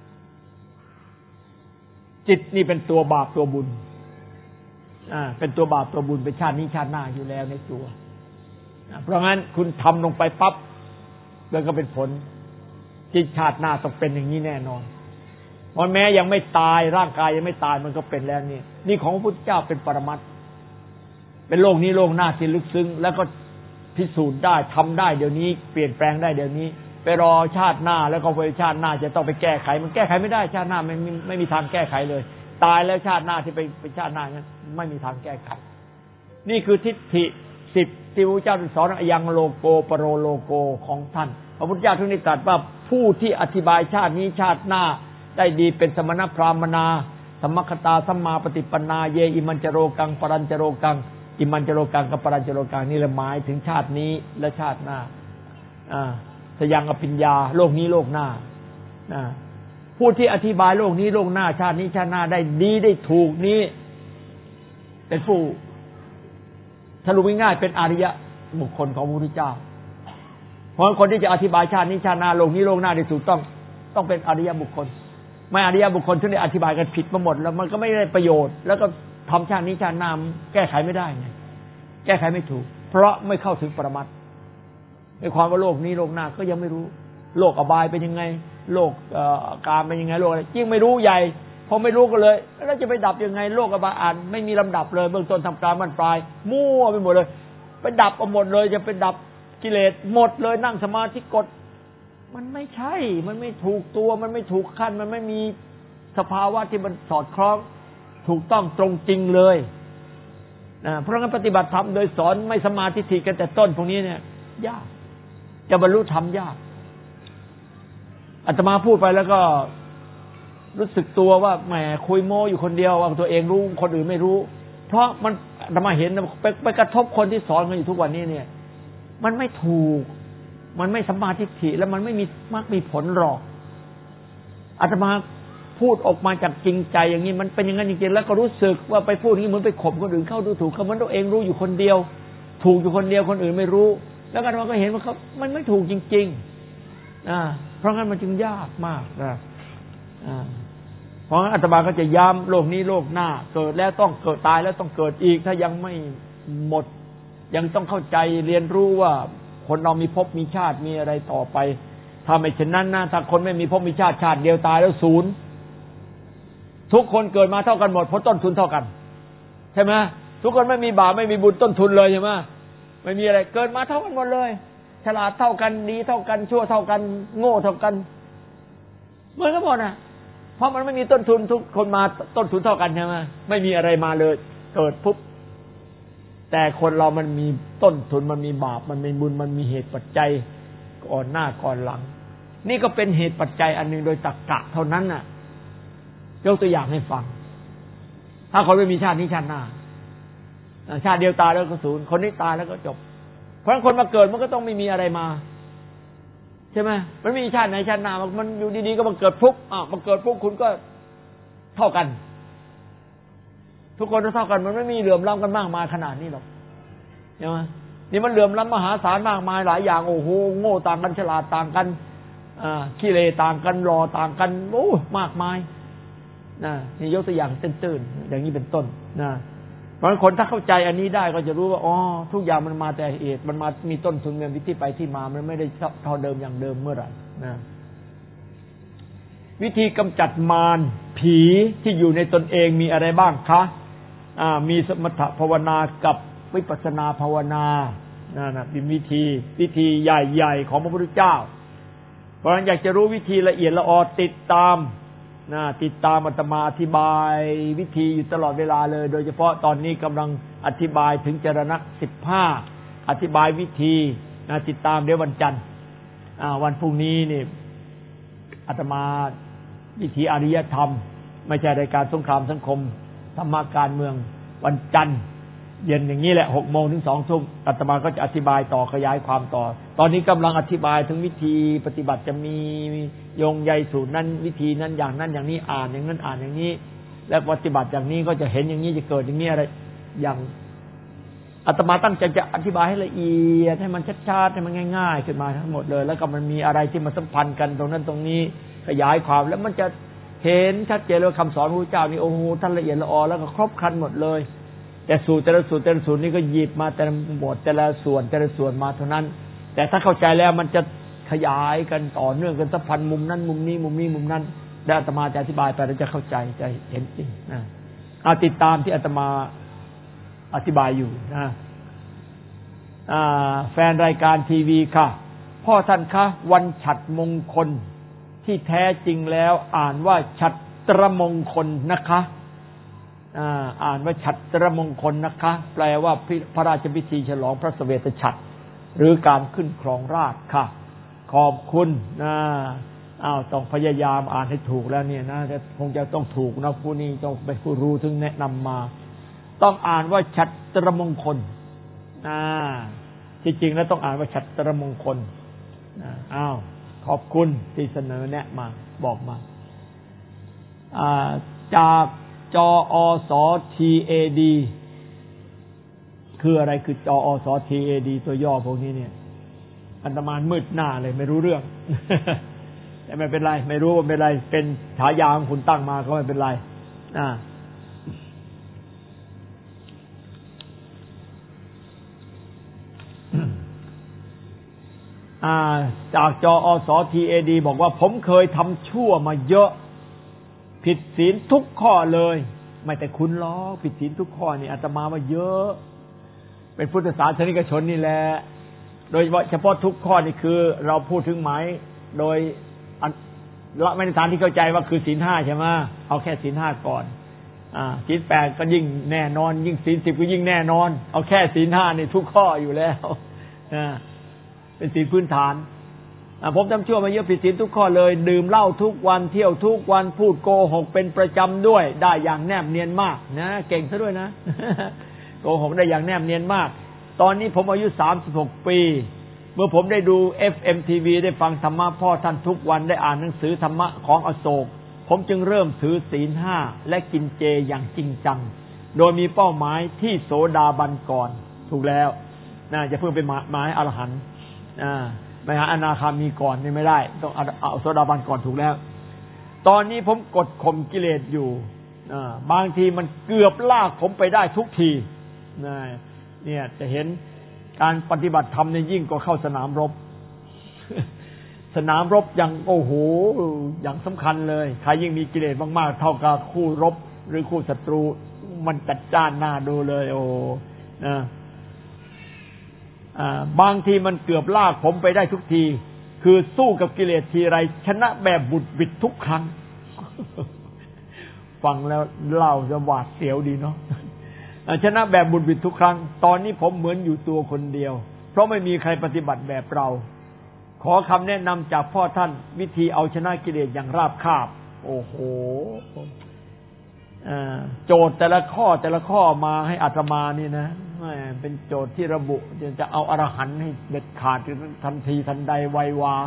จิตนี่เป็นตัวบาปตัวบุญอ่าเป็นตัวบาปตัวบุญเป็นชาตินี้ชาติหน้าอยู่แล้วในตัวเพราะงั้นคุณทำลงไปปั๊บแล้วก็เป็นผลที่ชาติหน้าต้องเป็นอย่างนี้แน่นอนเพราะแม้ยังไม่ตายร่างกายยังไม่ตายมันก็เป็นแล้วนี่นี่ของพระพุทธเจ้าเป็นปรมัตถ์เป็นโลกนี้โลกหน้าที่ลึกซึ้งแล้วก็พิสูจน์ได้ทำได้เดี๋ยวนี้เปลี่ยนแปลงได้เดี๋ยวนี้ไปรอชาติหน้าแล้วก็ไปชาติหน้าจะต้องไปแก้ไขมันแก้ไขไม่ได้ชาติหน้าไม่ไม่มีทางแก้ไขเลยตายแล้วชาติหน้าที่ไปไปชาติหน้านั้นไม่มีทางแก้ไขนี่คือทิฏฐิสิบที่พระพุทธเจ้าสอนยังโลโกปโรโลโกของท่านพระพุทธเจ้าทุกนี้ตรัสว่าผู้ที่อธิบายชาตินี้ชาติหน้าได้ดีเป็นสมณพราหมณาสัมมัคคตาสัมมาปฏิปนาเยอิมันจโรกังปรัญจโรกังอิมันจโรกังกับปรัญจโรกังนี่แหละหมายถึงชาตินี้และชาติหน้าอ่าสยังอภิญญาโลกนี้โลกหน้าอ่าผู้ที่อธิบายโลกนี้โลกหน้าชาตินี้ชาติหน้าได้ดีได้ถูกนี้เป็นผู้สรุปง่ายๆเป็นอริยบุคคลของพระพุทธเจ้าเพราะคนที่จะอธิบายชาตินี้ชาติหน้าโลกนี้โลกหน้าได้ถูกต้องต้องเป็นอริยบุคคลไม่อริยบุคคลที่ได้อธิบายกันผิดมาหมดแล้วมันก็ไม่ได้ประโยชน์แล้วก็ทำชาตินี้ชาติหน้าแก้ไขไม่ได้ไงแก้ไขไม่ถูกเพราะไม่เข้าถึงปรมัตถ์ในความว่าโลกนี้โลกหน้าก็ยังไม่รู้โลกอบายเป็นยังไงโลกกามเป็นยังไงโลกอะไรยิ่งไม่รู้ใหญ่พอไม่รู้ก็เลยแล้วจะไปดับยังไงโลกอบายอ่านไม่มีลำดับเลยเบื้องต้นทำกลางบรรปลายมั่วไปหมดเลยไปดับเอาหมดเลยจะไปดับกิเลสหมดเลยนั่งสมาธิกดมันไม่ใช่มันไม่ถูกตัวมันไม่ถูกขั้นมันไม่มีสภาวะที่มันสอดคล้องถูกต้องตรงจริงเลยนะเพราะงั้นปฏิบัติธรรมโดยสอนไม่สมาธิถี่กันแต่ต้นพวกนี้เนี่ยยากจะบรรลุธรรมยากอาตมาพูดไปแล้วก็รู้สึกตัวว่าแหมคุยโม้อยู่คนเดียวว่าตัวเองรู้คนอื่นไม่รู้เพราะมันอาตมาเห็นไปไปกระทบคนที่สอนกันอยู่ทุกวันนี้เนี่ยมันไม่ถูกมันไม่สัมมาทิฏฐิแล้วมันไม่มีมรรคมีผลหรอกอาตมาพูดออกมาจากจริงใจอย่างนี้มันเป็นอย่างนั้นจริงๆแล้วก็รู้สึกว่าไปพูดอย่างนี้เหมือนไปข่มคนอื่นเข้าดูถูกเขาเหมือนตัวเองรู้อยู่คนเดียวถูกอยู่คนเดียวคนอื่นไม่รู้แล้วอาตมาก็เห็นว่าเขามันไม่ถูกจริงๆอ่าเพราะงั้นมันจึงยากมากนะอ่าเพราะงั้นอาตมาก็จะย้ำโลกนี้โลกหน้าเกิดแล้วต้องเกิดตายแล้วต้องเกิดอีกถ้ายังไม่หมดยังต้องเข้าใจเรียนรู้ว่าคนเรามีภพมีชาติมีอะไรต่อไปถ้าไม่เช่นนั้นนะถ้าคนไม่มีภพมีชาติชาติเดียวตายแล้วศูนย์ทุกคนเกิดมาเท่ากันหมดเพราะต้นทุนเท่ากันใช่ไหมทุกคนไม่มีบาปไม่มีบุญต้นทุนเลยใช่ไหมไม่มีอะไรเกิดมาเท่ากันหมดเลยฉลาดเท่ากันดีเท่ากันชั่วเท่ากันโง่เท่ากันเหมือนกันหมดนะเพราะมันไม่มีต้นทุนทุกคนมาต้นทุนเท่ากันใช่ไหมไม่มีอะไรมาเลยเกิดปุ๊บแต่คนเรามันมีต้นทุนมันมีบาปมันมีบุญมันมีเหตุปัจจัยก่อนหน้าก่อนหลังนี่ก็เป็นเหตุปัจจัยอันหนึ่งโดยตรรกะเท่านั้นน่ะยกตัวอย่างให้ฟังถ้าคนไม่มีชาตินี้ชาติหน้าชาติเดียวตายแล้วก็ศูนย์คนนี้ตายแล้วก็จบเพราะฉะนั้นคนมาเกิดมันก็ต้องไม่มีอะไรมาใช่ไหมมันมีชาติไหนชาติหน้ามันอยู่ดีๆก็มาเกิดปุ๊บอ่ะมาเกิดปุ๊บคุณก็เท่ากันทุกคนเท่ากันมันไม่มีเหลื่อมล้ำกันมากมายขนาดนี้หรอกใช่ไหมนี่มันเหลื่อมล้ำมหาศาลมากมายหลายอย่างโอ้โหโง่ต่างกันฉลาดต่างกันอ่าขี้เลต่างกันรอต่างกันโอ้มากมายนะนี่ยกตัวอย่างตื้นๆอย่างนี้เป็นต้นนะเพราะฉะนั้นคนถ้าเข้าใจอันนี้ได้ก็จะรู้ว่าอ๋อทุกอย่างมันมาแต่เหตุมันมามีต้นทุนมีที่ไปที่มามันไม่ได้เท่าเดิมอย่างเดิมเมื่อไหร่นะวิธีกำจัดมารผีที่อยู่ในตนเองมีอะไรบ้างคะอ่ามีสมถภาวนากับวิปัสสนาภาวนานั่นน่ะเป็นวิธีวิธีใหญ่ๆของพระพุทธเจ้าเพราะฉะนั้นอยากจะรู้วิธีละเอียดละออติดตามนะติดตามอาตมาอธิบายวิธีอยู่ตลอดเวลาเลยโดยเฉพาะตอนนี้กำลังอธิบายถึงจรณะสิบห้าอธิบายวิธีนะติดตามเดี๋ยววันจันทร์อ่าวันพรุ่งนี้นี่อาตมาวิธีอริยธรรมไม่ใช่รายการสงครามสังคมธรรมการเมืองวันจันทร์เย็นอย่างนี้แหละหกโมงถึงสองทุ่มอาตมาก็จะอธิบายต่อขยายความต่อตอนนี้กำลังอธิบายถึงวิธีปฏิบัติจะมีโยงใยสูตรนั้นวิธีนั้นอย่างนั้นอย่างนี้อ่านอย่างนั้นอ่านอย่างนี้และปฏิบัติอย่างนี้ก็จะเห็นอย่างนี้จะเกิดอย่างนี้อะไรอย่างอาตมาตั้งใจจะอธิบายให้ละเอียดให้มันชัดๆให้มันง่ายๆขึ้นมาทั้งหมดเลยแล้วก็มันมีอะไรที่มันสัมพันธ์กันตรงนั้นตรงนี้ขยายความแล้วมันจะเห็นชัดเจนเลยคำสอนพระพุทธเจ้านี่โอ้โหท่านละเอียดละออแล้วก็ครบครันหมดเลยแต่สูตรแต่ละสูตรแต่ละสูตรนี่ก็หยิบมาแต่ละบทแต่ละส่วนแต่ละส่วนมาเท่านั้นแต่ถ้าเข้าใจแล้วมันจะขยายกันต่อเนื่องกันสัมพันธ์มุมนั้นมุมนี้มุมนี้มุมนั้นได้อาตมาจะอธิบายไปแล้วจะเข้าใจจะเห็นจริงนะเอาติดตามที่อาตมาอธิบายอยู่นะแฟนรายการทีวีค่ะพ่อท่านคะวันฉัตรมงคลที่แท้จริงแล้วอ่านว่าฉัตรมงคลนะคะอ่านว่าฉัตรมงคลนะคะแปลว่าพระราชพิธีฉลองพระเสวตฉัตรหรือการขึ้นครองราชย์ค่ะขอบคุณนะอ้าวต้องพยายามอ่านให้ถูกแล้วเนี่ยนะจะคงจะต้องถูกนะผู้นี้ต้องเป็นผู้รู้ถึงแนะนำมาต้องอ่านว่าฉัตรมงคลอ่าที่จริงแล้วต้องอ่านว่าฉัตรมงคลอ้าวขอบคุณที่เสนอแนะมาบอกมาอ่าจากจอสที เอ ดี คืออะไรคือจอสที เอ ดี ตัวย่อพวกนี้เนี่ยอันตรมานมืดหน้าเลยไม่รู้เรื่อง แต่ไม่เป็นไรไม่รู้ว่าเป็นไรเป็นฉายาของคุณตั้งมาก็ไม่เป็นไรอ่าอ่าจากจอสที เอ ดี บอกว่าผมเคยทำชั่วมาเยอะผิดศีลทุกข้อเลยไม่แต่คุณล้อผิดศีลทุกข้อนี่อาตมาว่าเยอะเป็นพุทธศาสนิกชนนี่แหละโดยเฉพาะทุกข้อนี่คือเราพูดถึงหมายโดยละไม่ในฐานที่เข้าใจว่าคือศีลห้าใช่ไหมเอาแค่ศีลห้าก่อนอ่าศีลแปดก็ยิ่งแน่นอนยิ่งศีลสิบก็ยิ่งแน่นอนเอาแค่ศีลห้านี่ทุกข้ออยู่แล้วอ่าเป็นศีลพื้นฐานอ่าผมทำชั่วมาเยอะผิดศีลทุกข้อเลยดื่มเหล้าทุกวันเที่ยวทุกวันพูดโกหกเป็นประจำด้วยได้อย่างแนบเนียนมากนะเก่งซะด้วยนะ โกหกได้อย่างแนบเนียนมากตอนนี้ผมอายุสามสิบหกปีเมื่อผมได้ดู เอฟ เอ็ม ที วี ได้ฟังธรรมะพ่อท่านทุกวันได้อ่านหนังสือธรรมะของอโศกผมจึงเริ่มถือศีลห้าและกินเจอย่างจริงจังโดยมีเป้าหมายที่โสดาบันก่อนถูกแล้วน่าจะเพิ่งเป็นหมายอรหันต์อ่าไม่หาอนาคามีก่อนนี่ไม่ได้ต้องเอาโสดาบันก่อนถูกแล้วตอนนี้ผมกดข่มกิเลสอยู่อ่าบางทีมันเกือบลากผมไปได้ทุกทีนะเนี่ยจะเห็นการปฏิบัติธรรมเนี่ยยิ่งกว่าเข้าสนามรบ สนามรบอย่างโอ้โหอย่างสำคัญเลยใครยิ่งมีกิเลสมากๆเท่ากับคู่รบหรือคู่ศัตรูมันจัดจ้านหน้าดูเลยโอ้นะอ่าบางทีมันเกือบลากผมไปได้ทุกทีคือสู้กับกิเลสทีไรชนะแบบบุดบิดทุกครั้ง ฟังแล้วเล่าจะหวาดเสียวดีเนาะชนะแบบบุญบิดทุกครั้งตอนนี้ผมเหมือนอยู่ตัวคนเดียวเพราะไม่มีใครปฏิบัติแบบเราขอคำแนะนำจากพ่อท่านวิธีเอาชนะกิเลสอย่างราบคาบโอ้โหโจทย์แต่ละข้อแต่ละข้อมาให้อาตมานี่นะเป็นโจทย์ที่ระบุจะเอาอรหันต์ให้เด็ดขาดทันทีทันใดไววา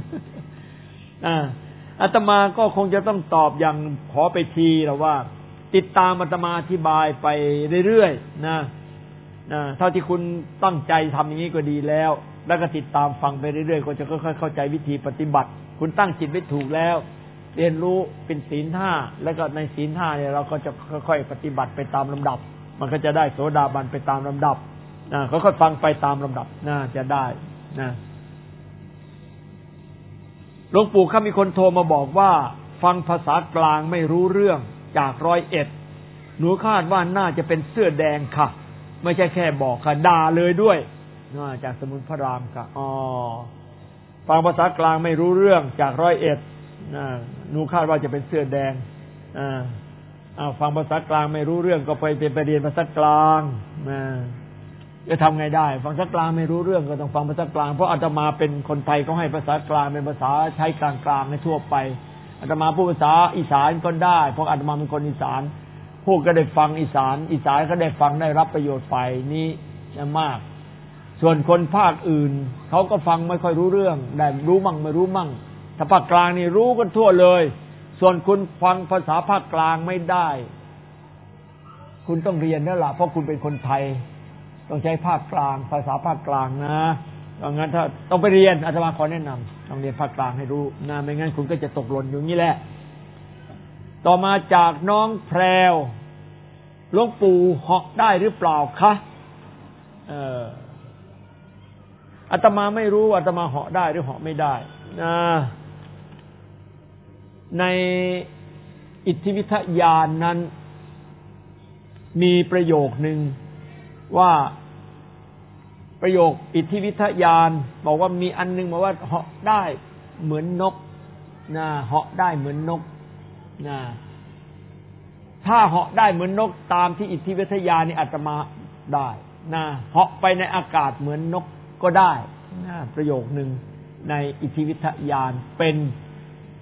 อาตมาก็คงจะต้องตอบอย่างขอไปทีแล้วว่าติดตามอาตมาอธิบายไปเรื่อยๆนะนะเท่าที่คุณตั้งใจทำอย่างนี้ก็ดีแล้วแล้วก็ติดตามฟังไปเรื่อยๆก็จะค่อยๆเข้าใจวิธีปฏิบัติคุณตั้งจิตไว้ถูกแล้วเรียนรู้เป็นศีลห้าแล้วก็ในศีลห้าเนี่ยเราก็จะค่อยๆปฏิบัติไปตามลำดับมันก็จะได้โสดาบันไปตามลำดับนะค่อยๆฟังไปตามลำดับน่าจะได้นะหลวงปู่ครับมีคนโทรมาบอกว่าฟังภาษากลางไม่รู้เรื่องจากร้อยเอ็ดหนูคาดว่าน่าจะเป็นเสื้อแดงค่ะไม่ใช่แค่บอกค่ะด่าเลยด้วยน่าจากสมุนพระรามค่ะอ๋อฟังภาษากลางไม่รู้เรื่องจากร้อยเอ็ดนะหนูคาดว่าจะเป็นเสื้อแดงอ่าอ้าวฟังภาษากลางไม่รู้เรื่องก็ไปเป็นไปเรียนภาษากลางนะจะทำไงได้ฟังภาษากลางไม่รู้เรื่องก็ต้องฟังภาษากลางเพราะอาตมาเป็นคนไทยเขาให้ภาษากลางเป็นภาษาใช้กลางๆในทั่วไปอาตมาพูดภาษาอีสานก็ได้เพราะอาตมาเป็นคนอีสานพูดก็ได้ฟังอีสานอีสานก็ได้ฟังได้รับประโยชน์ฝ่ายนี้มากส่วนคนภาคอื่นเขาก็ฟังไม่ค่อยรู้เรื่องได้รู้มั่งไม่รู้มั่งถ้าภาคกลางนี่รู้กันทั่วเลยส่วนคุณฟังภาษาภาคกลางไม่ได้คุณต้องเรียนแล้วล่ะเพราะคุณเป็นคนไทยต้องใช้ภาคกลางภาษาภาคกลางนะดังนั้นถ้าต้องไปเรียนอาตมาขอแนะนำต้องเรียนภาคกลางให้รู้นะไม่งั้นคุณก็จะตกหล่นอยู่นี่แหละต่อมาจากน้องแพรวหลวงปู่เหาะได้หรือเปล่าคะเอออาตมาไม่รู้อาตมาเหาะได้หรือเหาะไม่ได้นะในอิทธิวิทยานนั้นมีประโยคนึงว่าประโยคอิทธิวิทยานบอกว่ามีอันนึงบอกว่าเหาะได้เหมือนนกนะเหาะได้เหมือนนกนะถ้าเหาะได้เหมือนนกตามที่อิทธิวิทยานนี่อาตมาได้นะเหาะไปในอากาศเหมือนนกก็ได้นะประโยคนึงในอิทธิวิทยานเป็น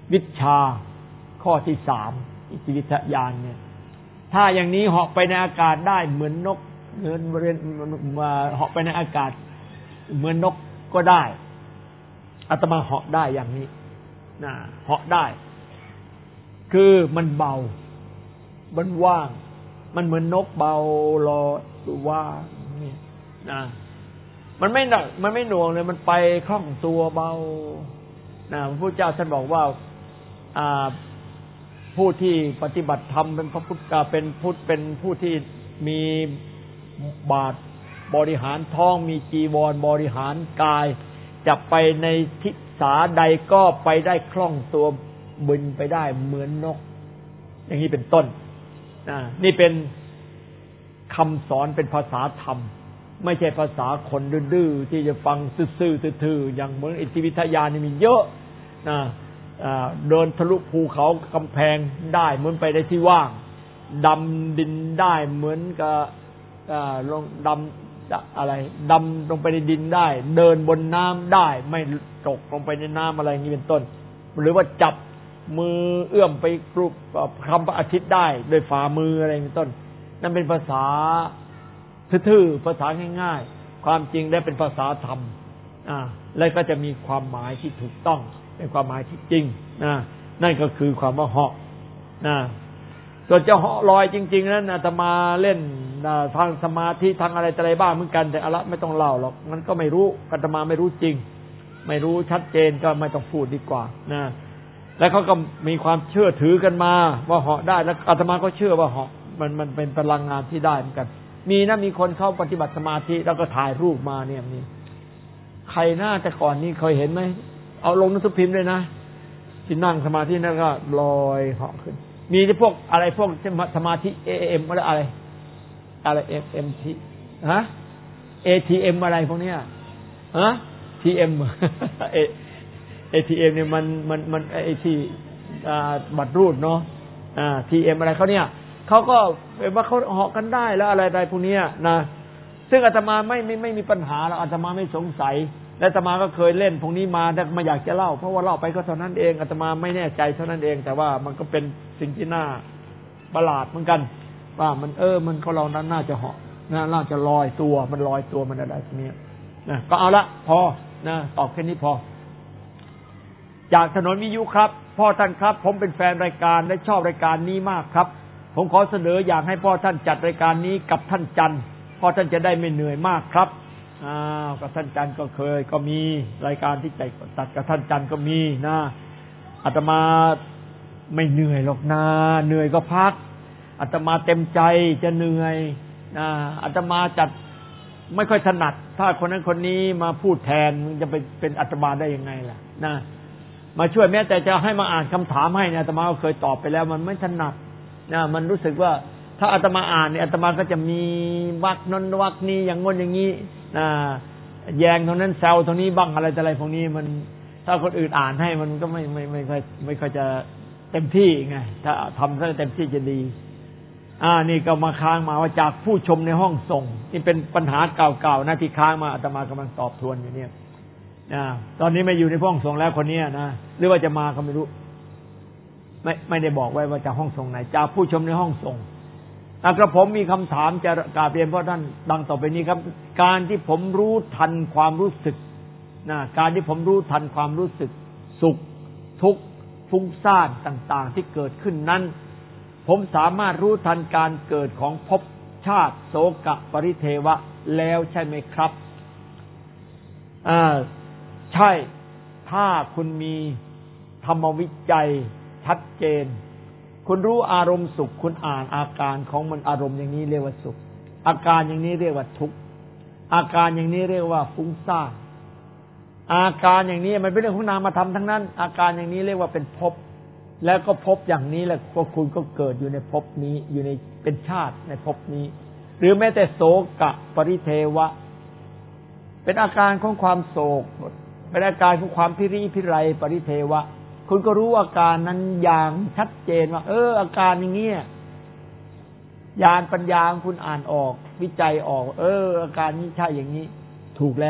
วิชชาข้อที่สามอิทธิวิทยานเนี่ยถ้าอย่างนี้เหาะไปในอากาศได้เหมือนนกเดินบริเวณเหาะไปในอากาศเหมือนนกก็ได้อาตมาเหาะได้อย่างนี้นะเหาะได้คือมันเบามันว่างมันเหมือนนกเบาลอยว่างนี่นะมันไม่หนักมันไม่หน่วงเลยมันไปคล่องตัวเบานะพระพุทธเจ้าท่านบอกว่าอ่าผู้ที่ปฏิบัติธรรมเป็นพระพุทธเป็นพุทธเป็นผู้ที่มีบาตรบริหารท้องมีจีวรบริหารกายจะไปในทิศาใดก็ไปได้คล่องตัวบินไปได้เหมือนนกอย่างนี้เป็นต้นนี่เป็นคำสอนเป็นภาษาธรรมไม่ใช่ภาษาคนดื้อๆที่จะฟังซื่อๆทื่อๆอย่างเหมือนอิทธิวิทยานี่มีเยอะนะเดินทะลุภูเขากำแพงได้เหมือนไปในที่ว่างดำดินได้เหมือนกับลงดำอะไรดำลงไปในดินได้เดินบนน้ำได้ไม่ตกลงไปในน้ำอะไรอย่างนี้เป็นต้นหรือว่าจับมือเอื้อมไปกรุบคำพระอาทิตย์ได้ด้วยฝ่ามืออะไรเป็นต้นนั่นเป็นภาษาทื่อๆภาษาง่ายๆความจริงได้เป็นภาษาธรรมอ่าแล้วก็จะมีความหมายที่ถูกต้องเป็นความหมายที่จริงนะนั่นก็คือความว่าเหาะนะส่วนจะเหาะลอยจริงๆนั้นอาตมาเล่นทางสมาธิทางอะไรอะไรบ้างเหมือนกันแต่เอาละไม่ต้องเล่าหรอกมันก็ไม่รู้อาตมาไม่รู้จริงไม่รู้ชัดเจนก็ไม่ต้องพูดดีกว่านะแล้วเขาก็มีความเชื่อถือกันมาว่าเหาะได้แล้วอาตมาก็เชื่อว่าเหาะมันมันเป็นพลังงานที่ได้เหมือนกันมีนะมีคนเข้าปฏิบัติสมาธิแล้วก็ถ่ายรูปมาเนี่ยมีใครหน้าแต่ก่อนนี้เคยเห็นไหมเอาลงหนังสือพิมพ์เลยนะที่นั่งสมาธินั่นก็ลอยเหาะขึ้นมีที่พวกอะไรพวกสมาธิ เอ เอ็ม อะไรอะไรอะไร เอ็ม เอ็ม ที ฮะ เอ ที เอ็ม อะไรพวกเนี้ยฮะ ที เอ็ม เอ เอ ที เอ็ม เนี่ยมันมันมันไอ้ที่บัตรรูดเนาะอ่า ที เอ็ม อะไรเขาเนี่ยเขาก็เป็นว่าเขาเหาะกันได้แล้วอะไรอะไรพวกนี้นะซึ่งอาตมาไม่ไม่ไม่มีปัญหาแล้วอาตมาไม่สงสัยและอาตมาก็เคยเล่นพวกนี้มาแต่ไม่อยากจะเล่าเพราะว่าเล่าไปก็เท่านั้นเองอาตมาไม่แน่ใจเท่านั้นเองแต่ว่ามันก็เป็นสิ่งที่น่าประหลาดเหมือนกันว่ามันเออมันเขาเรานั้นน่าจะเหาะน่าจะลอยตัวมันลอยตัวมันอะไรพวกนี้นะก็เอาละพอนะตอบแค่นี้พอจากถนนวิทยุครับพ่อท่านครับผมเป็นแฟนรายการและชอบรายการนี้มากครับผมขอเสนออยากให้พ่อท่านจัดรายการนี้กับท่านจันทร์พ่อท่านจะได้ไม่เหนื่อยมากครับอ้าวกับท่านจันทร์ก็เคยก็มีรายการที่ใจตัดกับท่านจันทร์ก็มีนะอาตมาไม่เหนื่อยหรอกนะเหนื่อยก็พักอาตมาเต็มใจจะเหนื่อยนะอาตมาจัดไม่ค่อยถนัดถ้าคนนั้นคนนี้มาพูดแทนมันจะเป็นเป็นอาตมาได้ยังไงล่ะนะมาช่วยแม้แต่จะให้มาอ่านคำถามให้เนี่ยอาตมาก็เคยตอบไปแล้วมันไม่ถนัดนะมันรู้สึกว่าถ้าอาตมาอ่านเนี่ยอาตมาก็จะมีวรรคนนวรรคนี้อย่างงนอย่างนี้นะแยงตรงนั้นแซวตรงนี้บ้างอะไรแต่อะไรพวกนี้มันถ้าคนอื่นอ่านให้มันก็ไม่ไม่ไม่ค่อยไม่ค่อยจะเต็มที่ไงถ้าทำได้เต็มที่จะดีอ่านี่ก็มาค้างมาว่าจากผู้ชมในห้องส่งนี่เป็นปัญหาเก่าๆนะที่ค้างมาอาตมากำลังตอบทวนอยู่เนี่ยนะตอนนี้ไม่อยู่ในห้องส่งแล้วคนนี้นะหรือว่าจะมาก็ไม่รู้ไม่ไม่ได้บอกไว้ว่าจะห้องส่งไหนจากผู้ชมในห้องส่งกระผมมีคำถามจะกราบเรียนพ่อท่านดังต่อไปนี้ครับการที่ผมรู้ทันความรู้สึกนะการที่ผมรู้ทันความรู้สึกสุขทุกข์ฟุ้งซ่านต่างๆที่เกิดขึ้นนั้นผมสามารถรู้ทันการเกิดของภพชาติโศกะปริเทวะแล้วใช่ไหมครับอ่าใช่ถ้าคุณมีธรรมวิจัยชัดเจนคุณรู้อารมณ์สุขคุณอ่านอาการของมันอารมณ์อย่างนี้เรียกว่าสุขอาการอย่างนี้เรียกว่าทุกข์อาการอย่างนี้เรียกว่าฟุ้งซ่านอาการอย่างนี้มันเป็นเรื่องของนามธรรมทั้งนั้นอาการอย่างนี้เรียกว่าเป็นภพแล้วก็ภพอย่างนี้แหละพวกคุณก็เกิดอยู่ในภพนี้อยู่ในเป็นชาติในภพนี้หรือแม้แต่โศกะปริเทวะเป็นอาการของความโศกเป็นอาการของความพิริพิไรปริเทวะคุณก็รู้อาการนั้นอย่างชัดเจนว่าเอออาการอย่างนี้ญาณปัญญาของคุณอ่านออกวิจัยออกเอออาการนี้ใช่อย่างนี้ถูกแล้ว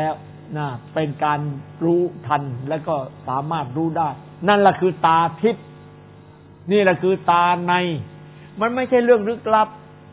นะเป็นการรู้ทันแล้วก็สามารถรู้ได้นั่นแหละคือตาทิพย์นี่แหละคือตาในมันไม่ใช่เรื่องลึกลับ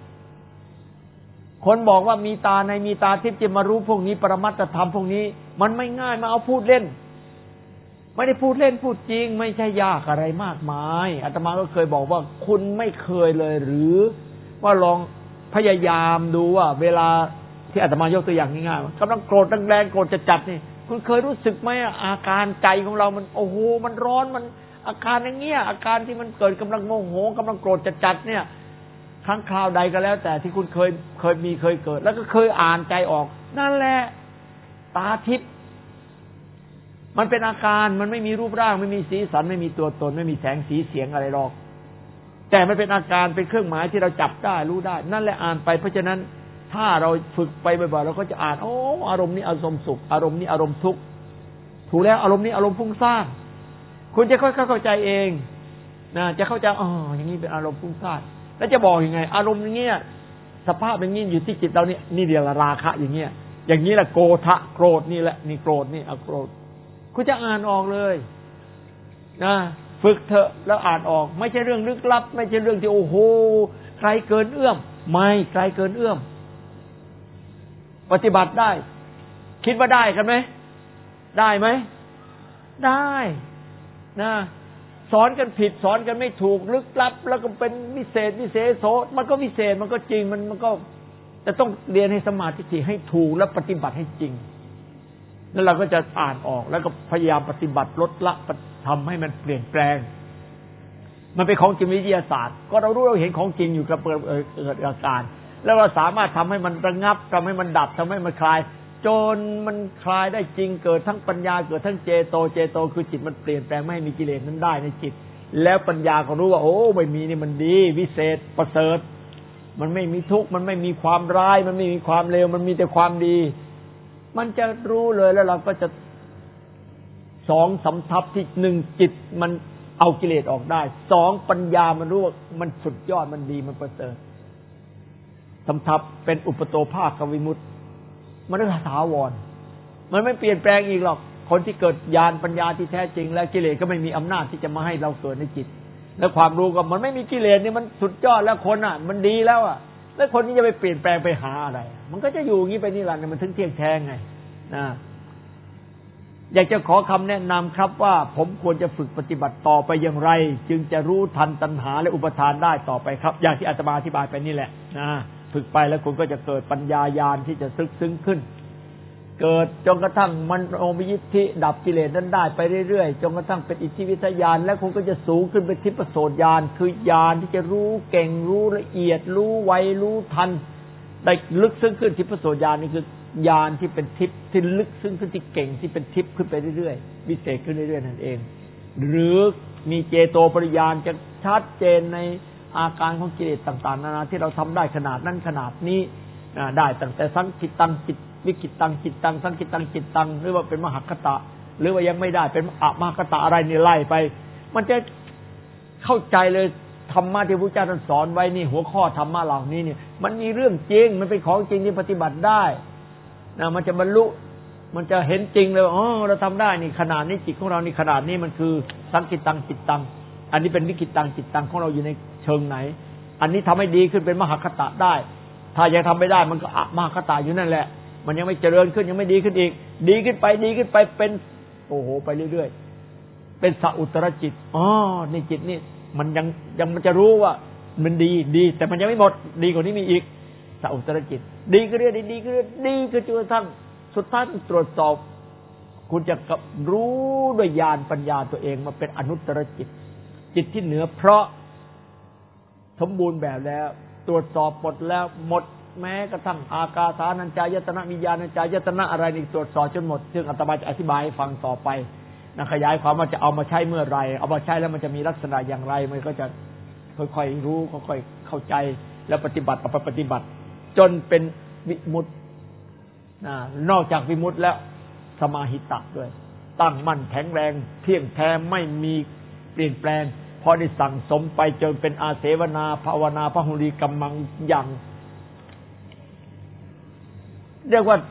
คนบอกว่ามีตาในมีตาทิพย์จะมารู้พวกนี้ปรมัตถธรรมพวกนี้มันไม่ง่ายมาเอาพูดเล่นไม่ได้พูดเล่นพูดจริงไม่ใช่ยากอะไรมากมายอาตมาก็เคยบอกว่าคุณไม่เคยเลยหรือว่าลองพยายามดูว่าเวลาที่อาตมายกตัวอย่างง่ายๆกำลังโกรธแรงๆโกรธจัดๆนี่คุณเคยรู้สึกไหมอาการใจของเรามันโอ้โหมันร้อนมันอาการอย่างเงี้ยอาการที่มันเกิดกำลังโมโหกำลังโกรธจัดๆเนี่ยครั้งคราวใดก็แล้วแต่ที่คุณเคยเคยมีเคยเกิดแล้วก็เคยอ่านใจออกนั่นแหละตาทิพย์มันเป็นอาการมันไม่มีรูปร่างไม่มีสีสันไม่มีตัวตนไม่มีแสงสีเสียงอะไรหรอกแต่มันเป็นอาการเป็นเครื่องหมายที่เราจับได้รู้ได้นั่นแหละอ่านไปเพราะฉะนั้นถ้าเราฝึกไปบ่อยๆเราก็จะอ่านโอ้อารมณ์นี้อารมณ์สุขอารมณ์นี้อารมณ์ทุกข์ถูกแล้วอารมณ์นี้อารมณ์ฟุ้งซ่านคุณจะค่อยๆเข้าใจเองนะจะเข้าใจอ๋ออย่างนี้เป็นอารมณ์ฟุ้งซ่านแล้วจะบอกยังไงอารมณ์อย่างเงี้ยสภาพอย่างนี้อยู่ที่จิตเราเนี่ยนี่เดียวราคะอย่างเงี้ยอย่างนี้แหละโกธะโกรธนี่แหละนี่โกรธนี่อโกรธคุณจะอ่านออกเลยนะฝึกเถอะแล้วอ่านออกไม่ใช่เรื่องลึกลับไม่ใช่เรื่องที่โอ้โหไกลเกินเอื้อมไม่ไกลเกินเอื้อมปฏิบัติได้คิดว่าได้กันไหมได้ไหมได้นะสอนกันผิดสอนกันไม่ถูกลึกลับแล้วก็เป็นวิเศษวิเศษโสมันก็วิเศษมันก็จริงมันมันก็จะต้องเรียนให้สมาธิให้ถูกและปฏิบัติให้จริงแล้วเราก็จะอ่านออกแล้วก็พยายามปฏิบัติลดละทำให้มันเปลี่ยนแปลงมันเป็นของจริงวิทยาศาสตร์ก็เรารู้เราเห็นของจริงอยู่กับเกิดอาการแล้วเราสามารถทำให้มันระงับทำให้มันดับทำให้มันคลายจนมันคลายได้จริงเกิดทั้งปัญญาเกิดทั้งเจโตเจโตคือจิตมันเปลี่ยนแปลงไม่ให้มีกิเลสนั้นได้ในจิตแล้วปัญญาก็รู้ว่าโอ้ไม่มีนี่มันดีวิเศษประเสริฐมันไม่มีทุกข์มันไม่มีความร้ายมันไม่มีความเลวมันมีแต่ความดีมันจะรู้เลยแล้วเราก็จะสองสำทับที่หนึ่งจิตมันเอากิเลสออกได้สองปัญญามันรู้ว่ามันสุดยอดมันดีมันประเสริฐสำทับเป็นอุปโตภาควิมุตติมันเป็นถาวรมันไม่เปลี่ยนแปลงอีกหรอกคนที่เกิดญาณปัญญาที่แท้จริงแล้วกิเลสก็ไม่มีอำนาจที่จะมาให้เราเกิดในจิตแล้วความรู้ก็มันไม่มีกิเลสนี่มันสุดยอดแล้วคนอ่ะมันดีแล้วอ่ะแล้วคนนี้จะไปเปลี่ยนแปลงไปหาอะไรมันก็จะอยู่อย่างนี้ไปนิรันดร์มันถึงเที่ยงแท้ไงนะอยากจะขอคำแนะนำครับว่าผมควรจะฝึกปฏิบัติต่อไปอย่างไรจึงจะรู้ทันตัณหาและอุปทานได้ต่อไปครับอย่างที่อาตมาอธิบายไปนี่แหละนะฝึกไปแล้วคุณก็จะเกิดปัญญาญาณที่จะซึกซึ้งขึ้นเกิดจนกระทั่งมันโอมิยิทธิดับกิเลสนั้นได้ไปเรื่อยๆจนกระทั่งเป็นอิทธิวิทยานและคุณก็จะสูงขึ้นเป็นทิพโสตญาณคือญาณที่จะรู้เก่งรู้ละเอียดรู้ไวรู้ทันได้ลึกซึ้งขึ้นทิพโสตญาณนี่คือญาณที่เป็นทิพย์ที่ลึกซึ้งขึ้นที่เก่งที่เป็นทิพย์ขึ้นไปเรื่อยๆวิเศษขึ้นเรื่อยๆนั่นเองหรือมีเจโตปริญาณจะชัดเจนในอาการของกิเลสต่างๆนานาที่เราทำได้ขนาดนั้นขนาดนี้ได้ตั้งแต่สังคิตตังจิตวิคิตตังจิตตังสังคิตตังจิตตังหรือว่าเป็นมหคตะหรือว่ายังไม่ได้เป็นอมหคตะอะไรนี่ไล่ไปมันจะเข้าใจเลยธรรมะที่พระพุทธเจ้าท่านสอนไว้นี่หัวข้อธรรมะเหล่านี้เนี่ยมันมีเรื่องจริงมันเป็นของจริงที่ปฏิบัติได้นะมันจะบรรลุมันจะเห็นจริงเลยอ๋อเราทำได้นี่ขนาดนี้จิตของเรานี่ขนาดนี้มันคือสังคิตตังจิตตังอันนี้เป็นวิคิตตังจิตตังของเราอยู่ในเชิงไหนอันนี้ทำให้ดีขึ้นเป็นมหคตะได้ถ้ายังทำไม่ได้มันก็อมหคตะอยู่นั่นแหละมันยังไม่เจริญขึ้นยังไม่ดีขึ้นอีกดีขึ้นไปดีขึ้นไปเป็นโอ้โหไปเรื่อยๆเป็นสัอุตตรจิตอ๋อในจิตนี่มันยังยังมันจะรู้ว่ามันดีดีแต่มันยังไม่หมดดีกว่านี้มีอีกสัอุตตรจิตดีขึ้นเรื่อยๆดีขึ้นเรื่อยๆดีขึ้นจนกระทั่งสุดท้ายตรวจสอบคุณจะรู้ด้วยญาณปัญญาตัวเองมาเป็นอนุตตรจิตจิตที่เหนือเพราะสมบูรณ์แบบแล้วตรวจสอบหมดแล้วหมดแม้กระทั่งอากาสานัญจายตนะวิญญาณัญจายตนะอะไรนี่ตรวจสอบจนหมดซึ่งอาตมาจะอธิบายให้ฟังต่อไปนะขยายความว่าจะเอามาใช้เมื่อไรเอามาใช้แล้วมันจะมีลักษณะอย่างไรมันก็จะค่อยๆรู้ค่อยๆเข้าใจแล้วปฏิบัติเอาไปปฏิบัติจนเป็นวิมุตตินอกจากวิมุตติแล้วสมาหิตะด้วยตั้งมั่นแข็งแรงเที่ยงแท้ไม่มีเปลี่ยนแปลงพอได้สั่งสมไปจนเป็นอาเสวนาภาวนาพหุลีกัมมังอย่างเรียกว่าเ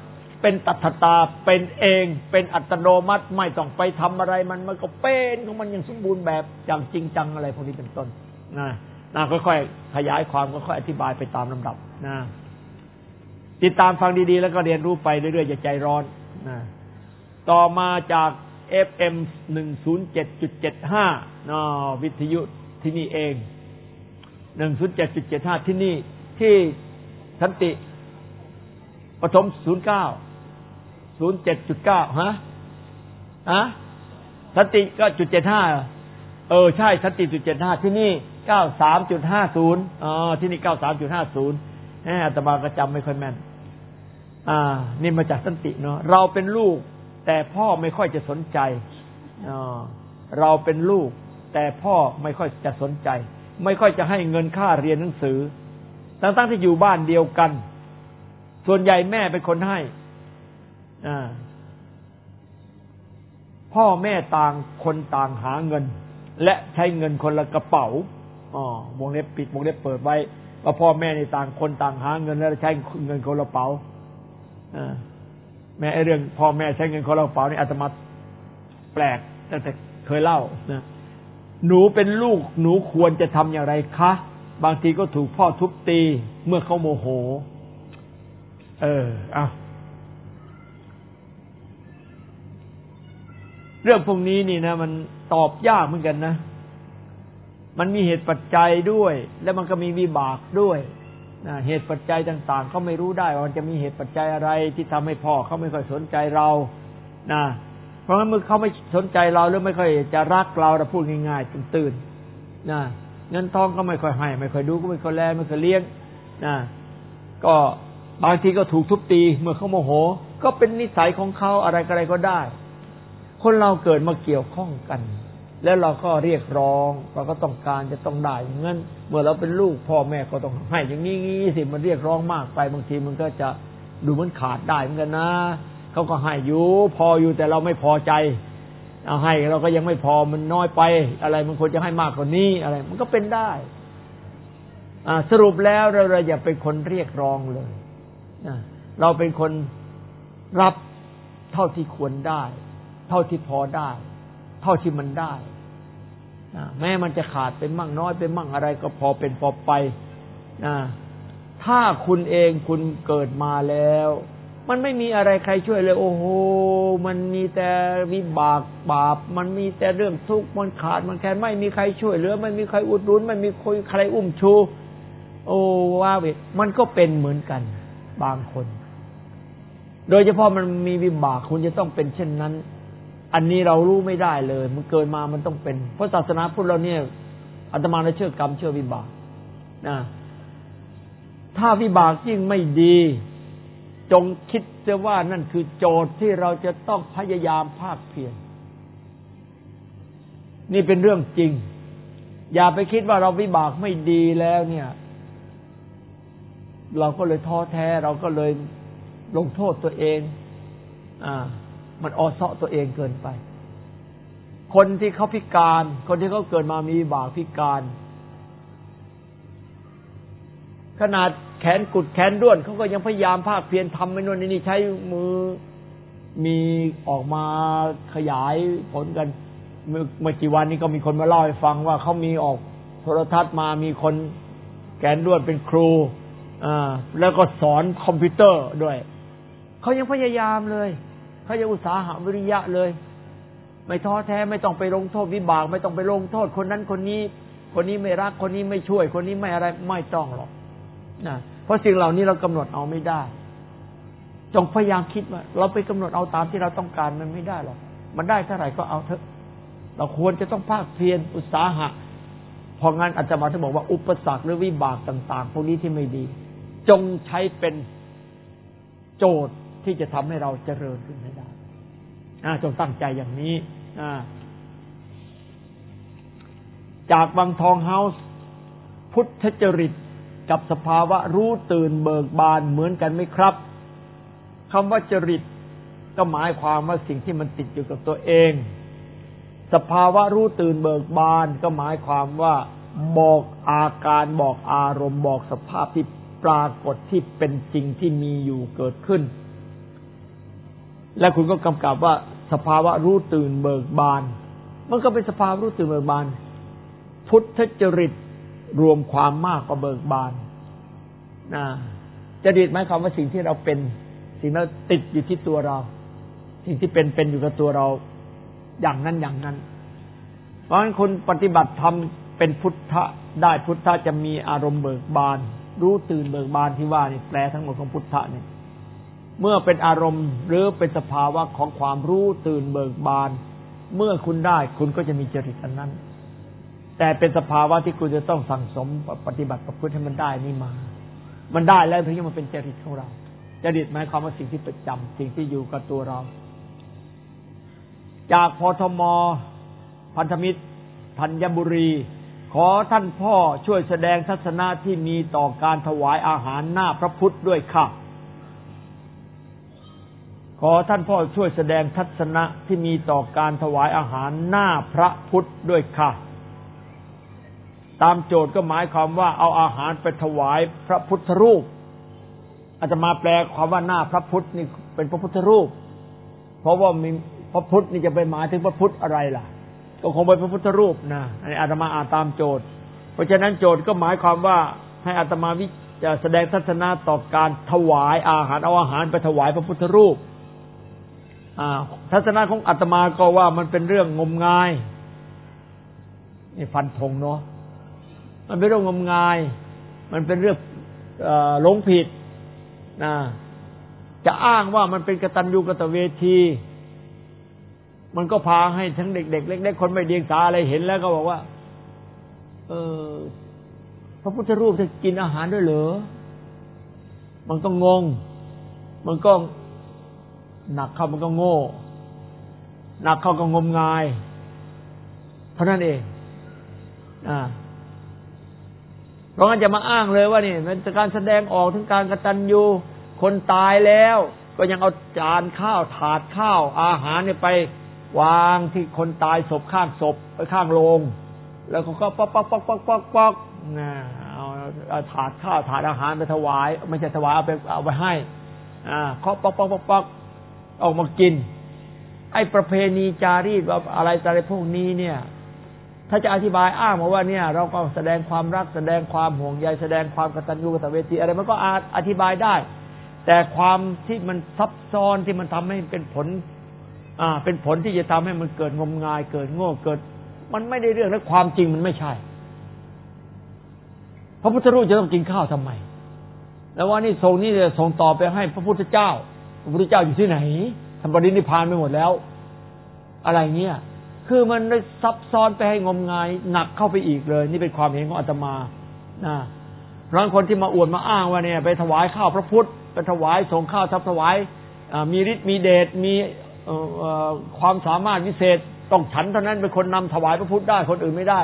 เป็นตัทตาเป็นเองเป็นอัตโนมัติไม่ต้องไปทำอะไรมันมันก็เป็นของมันอย่างสมบูรณ์แบบอย่างจริงจังอะไรพวกนี้เป็นต้นนะนะค่อยๆขยายความค่อยๆอธิบายไปตามลำดับนะติดตามฟังดีๆแล้วก็เรียนรู้ไปเรื่อยๆอย่าใจร้อนนะต่อมาจาก เอฟ เอ็ม หนึ่งศูนย์เจ็ดจุดเจ็ดห้า นอวิทยุที่นี่เอง หนึ่งศูนย์เจ็ดจุดเจ็ดห้า ที่นี่ที่สันติปฐมศูนย์เก้า ศูนย์เจ็ดจุดเก้า ฮะฮะสันติก็จุดเจ็ดห้าเออใช่สันติจุดเจ็ดห้าที่นี่เก้าสามจุดห้าศูนย์อ๋อที่นี่เก้าสามจุดห้าศูนย์แหมอาตมาก็จำไม่ค่อยแม่นอ่านี่มาจากสันติเนาะเราเป็นลูกแต่พ่อไม่ค่อยจะสนใจอ๋อเราเป็นลูกแต่พ่อไม่ค่อยจะสนใจไม่ค่อยจะให้เงินค่าเรียนหนังสือทั้งๆที่อยู่บ้านเดียวกันส่วนใหญ่แม่เป็นคนให้อ่าพ่อแม่ต่างคนต่างหาเงินและใช้เงินคนละกระเป๋าอ๋อวงเล็บปิดวงเล็บเปิดไว้ว่าพ่อแม่ในต่างคนต่างหาเงินและใช้เงินคนละกระเป๋าอ่าแม่ไอ้เรื่องพ่อแม่ใช้เงินคนละกระเป๋านี่อาตมาแปลกตั้งแต่เคยเล่านะหนูเป็นลูกหนูควรจะทำอย่างไรคะบางทีก็ถูกพ่อทุบตีเมื่อเขาโมโหเอออ้าวเรื่องพวกนี้นี่นะมันตอบยากเหมือนกันนะมันมีเหตุปัจจัยด้วยและมันก็มีวิบากด้วยนะเหตุปัจจัยต่างๆเขาไม่รู้ได้ว่ามันจะมีเหตุปัจจัยอะไรที่ทำให้พ่อเขาไม่ค่อยสนใจเรานะเพราะงั้นเมื่อเขาไม่สนใจเราหรือไม่ค่อยจะรักเราเราพูดง่ายๆตื่นๆนะเงินทองก็ไม่ค่อยให้ไม่ค่อยดูก็ไม่ค่อยแลไม่ค่อยเลี้ยงนะก็บางทีก็ถูกทุบตีเมื่อเขาโมโหก็เป็นนิสัยของเขาอะไรอะไรก็ได้คนเราเกิดมาเกี่ยวข้องกันแล้วเราก็เรียกร้องเราก็ต้องการจะต้องได้เงินเมื่อเราเป็นลูกพ่อแม่ก็ต้องให้อย่างนี้สิมันเรียกร้องมากไปบางทีมันก็จะดูเหมือนขาดได้เหมือนกันนะเขาก็ให้อยู่พออยู่แต่เราไม่พอใจเอาให้เราก็ยังไม่พอมันน้อยไปอะไรมันควรจะให้มากกว่านี้อะไรมันก็เป็นได้อ่าสรุปแล้วเราเราอย่าเป็นคนเรียกร้องเลยเราเป็นคนรับเท่าที่ควรได้เท่าที่พอได้เท่าที่มันได้แม้มันจะขาดไปมั่งน้อยไปมั่งอะไรก็พอเป็นพอไปถ้าคุณเองคุณเกิดมาแล้วมันไม่มีอะไรใครช่วยเลยโอ้โหมันมีแต่วิบากบาปมันมีแต่เรื่องทุกข์มันขาดมันแค่ไม่มีใครช่วยเหลือไม่มีใครอุดหนุนไม่มีใครอุ้มชูโอ้ว่าเวทมันก็เป็นเหมือนกันบางคนโดยเฉพาะมันมีวิบากคุณจะต้องเป็นเช่นนั้นอันนี้เรารู้ไม่ได้เลยมันเกิดมามันต้องเป็นเพราะศาสนาพุทธเราเนี่ยอาตมาเชื่อกรรมเชื่อวิบากนะถ้าวิบากยิ่งไม่ดีจงคิดเสียว่านั่นคือโจทย์ที่เราจะต้องพยายามภาคเพียรนี่เป็นเรื่องจริงอย่าไปคิดว่าเราวิบากไม่ดีแล้วเนี่ยเราก็เลยท้อแท้เราก็เลยลงโทษตัวเองอ่ามันออเซาะตัวเองเกินไปคนที่เขาพิการคนที่เขาเกิดมามีวิบากพิการขนาดแขนกุดแขนด้วนเขาก็ยังพยายามภาคเพียรทำไม่นู่นนี่ใช้มือมีออกมาขยายผลกันเมื่อเมื่อกี่วันนี้ก็มีคนมาเล่าให้ฟังว่าเขามีออกโทรทัศน์มามีคนแขนด้วนเป็นครูอ่าแล้วก็สอนคอมพิวเตอร์ด้วยเขายังพยายามเลยเขายังอุตสาหะวิริยะเลยไม่ท้อแท้ไม่ต้องไปลงโทษวิบากไม่ต้องไปลงโทษคนนั้นคนนี้คนนี้ไม่รักคนนี้ไม่ช่วยคนนี้ไม่อะไรไม่ต้องหรอกนะเพราะสิ่งเหล่านี้เรากำหนดเอาไม่ได้จงพยายามคิดว่าเราไปกำหนดเอาตามที่เราต้องการมันไม่ได้หรอกมันได้เท่าไหร่ก็เอาเถอะเราควรจะต้องภาคเพียรอุตสาหะเพราะงั้นอาจารย์มาถึงบอกว่าอุปสรรคหรือวิบากต่างๆพวกนี้ที่ไม่ดีจงใช้เป็นโจทย์ที่จะทำให้เราเจริญขึ้นให้ได้จงตั้งใจอย่างนี้จากวังทองเฮาส์พุทธจริตกับสภาวะรู้ตื่นเบิกบานเหมือนกันไหมครับคำว่าจริตก็หมายความว่าสิ่งที่มันติดอยู่กับตัวเองสภาวะรู้ตื่นเบิกบานก็หมายความว่าบอกอาการบอกอารมณ์บอกสภาพที่ปรากฏที่เป็นจริงที่มีอยู่เกิดขึ้นและคุณก็กำกับว่าสภาวะรู้ตื่นเบิกบานมันก็เป็นสภาวะรู้ตื่นเบิกบานพุทธจริตรวมความมากกว่าเบิกบานนะจริตหมายความว่าสิ่งที่เราเป็นสิ่งที่ติดอยู่ที่ตัวเราสิ่งที่เป็นเป็นอยู่กับตัวเราอย่างนั้นอย่างนั้นเพราะฉะนั้นคนปฏิบัติธรรมเป็นพุทธะได้พุทธะจะมีอารมณ์เบิกบานรู้ตื่นเบิกบานที่ว่านี่แปลทั้งหมดของพุทธะนี่เมื่อเป็นอารมณ์หรือเป็นสภาวะของความรู้ตื่นเบิกบานเมื่อคุณได้คุณก็จะมีจริตอันนั้นแต่เป็นสภาวะที่คุณจะต้องสั่งสมปฏิบัติประพฤติให้มันได้นี่มามันได้แล้วถึงจะมาเป็นจริตของเราจริตหมายความว่าสิ่งที่ประจำสิ่งที่อยู่กับตัวเราจากพทม.พันธมิตรธัญบุรีขอท่านพ่อช่วยแสดงทัศนะที่มีต่อการถวายอาหารหน้าพระพุทธด้วยค่ะขอท่านพ่อช่วยแสดงทัศนะที่มีต่อการถวายอาหารหน้าพระพุทธด้วยค่ะตามโจทย์ก็หมายความว่าเอาอาหารไปถวายพระพุทธรูปอาจจะมาแปลความว่าหน้าพระพุทธนี่เป็นพระพุทธรูปเพราะว่ามีพระพุทธนี่จะไปหมายถึงพระพุทธอะไรล่ะก็คงเป็นพระพุทธรูปนะอันนี้อาตมาอ่านตามโจทย์เพราะฉะนั้นโจทย์ก็หมายความว่าให้อาตมาวิจะแสดงทัศนะต่อการถวายอาหารเอาอาหารไปถวายพระพุทธรูปอ่าทัศนะของอาตมาก็ว่ามันเป็นเรื่องงมงายนี่ฟันธงเนาะมันเป็นเรื่องงมงายมันเป็นเรื่องเอ่อหลงผิดนะจะอ้างว่ามันเป็นกตัญญูกตเวทีมันก็พาให้ทั้งเด็กๆเล็กๆคนไม่เดียงสาอะไรเห็นแล้วก็บอกว่าเออพระพุทธรูปจะกินอาหารด้วยเหรอมันก็งงมันก็หนักเข้ามันก็โง่หนักเข้าก็งมงายเท่านั้นเองอ่าเพราะงั้นจะมาอ้างเลยว่านี่มันเป็นการแสดงออกถึงการกตัญญูคนตายแล้วก็ยังเอาจานข้าวถาดข้าวอาหารเนี่ยไปวางที่คนตายศพข้างศพไปข้างโลงแล้วเขาก็ป๊อกป๊อกป๊อกป๊อกป๊อกป๊อกนะเอาถาดข้าวถาดอาหารไปถวายไม่ใช่ถวายเอาไปเอาไปให้อ่าเคาะป๊อกป๊อกป๊อกป๊อกออกมากินไอ้ประเพณีจารีตอะไรอะไรพวกนี้เนี่ยถ้าจะอธิบายอ้างมาว่าเนี่ยเราก็แสดงความรักแสดงความห่วงใยแสดงความกตัญญูกตเวทีอะไรมันก็อาจอธิบายได้แต่ความที่มันซับซ้อนที่มันทำให้เป็นผลอ่าเป็นผลที่จะทำให้มันเกิดงมงายเกิดโง่เกิดมันไม่ได้เรื่องและความจริงมันไม่ใช่พระพุทธรูปจะต้องกินข้าวทำไมแล้วว่านี่ทรงนี่จะส่งต่อไปให้พระพุทธเจ้าพระพุทธเจ้าอยู่ที่ไหนทำปรินิพพานไปหมดแล้วอะไรเงี้ยคือมันได้ซับซ้อนไปให้งมงายหนักเข้าไปอีกเลยนี่เป็นความเห็นของอาตมานะเพราะคนที่มาอวดมาอ้างว่าเนี่ยไปถวายข้าวพระพุทธไปถวายส่งข้าวทับถวายมีฤทธิ์มีเดชมีความสามารถวิเศษต้องฉันเท่านั้นเป็นคนนำถวายพระพุทธได้คนอื่นไม่ได้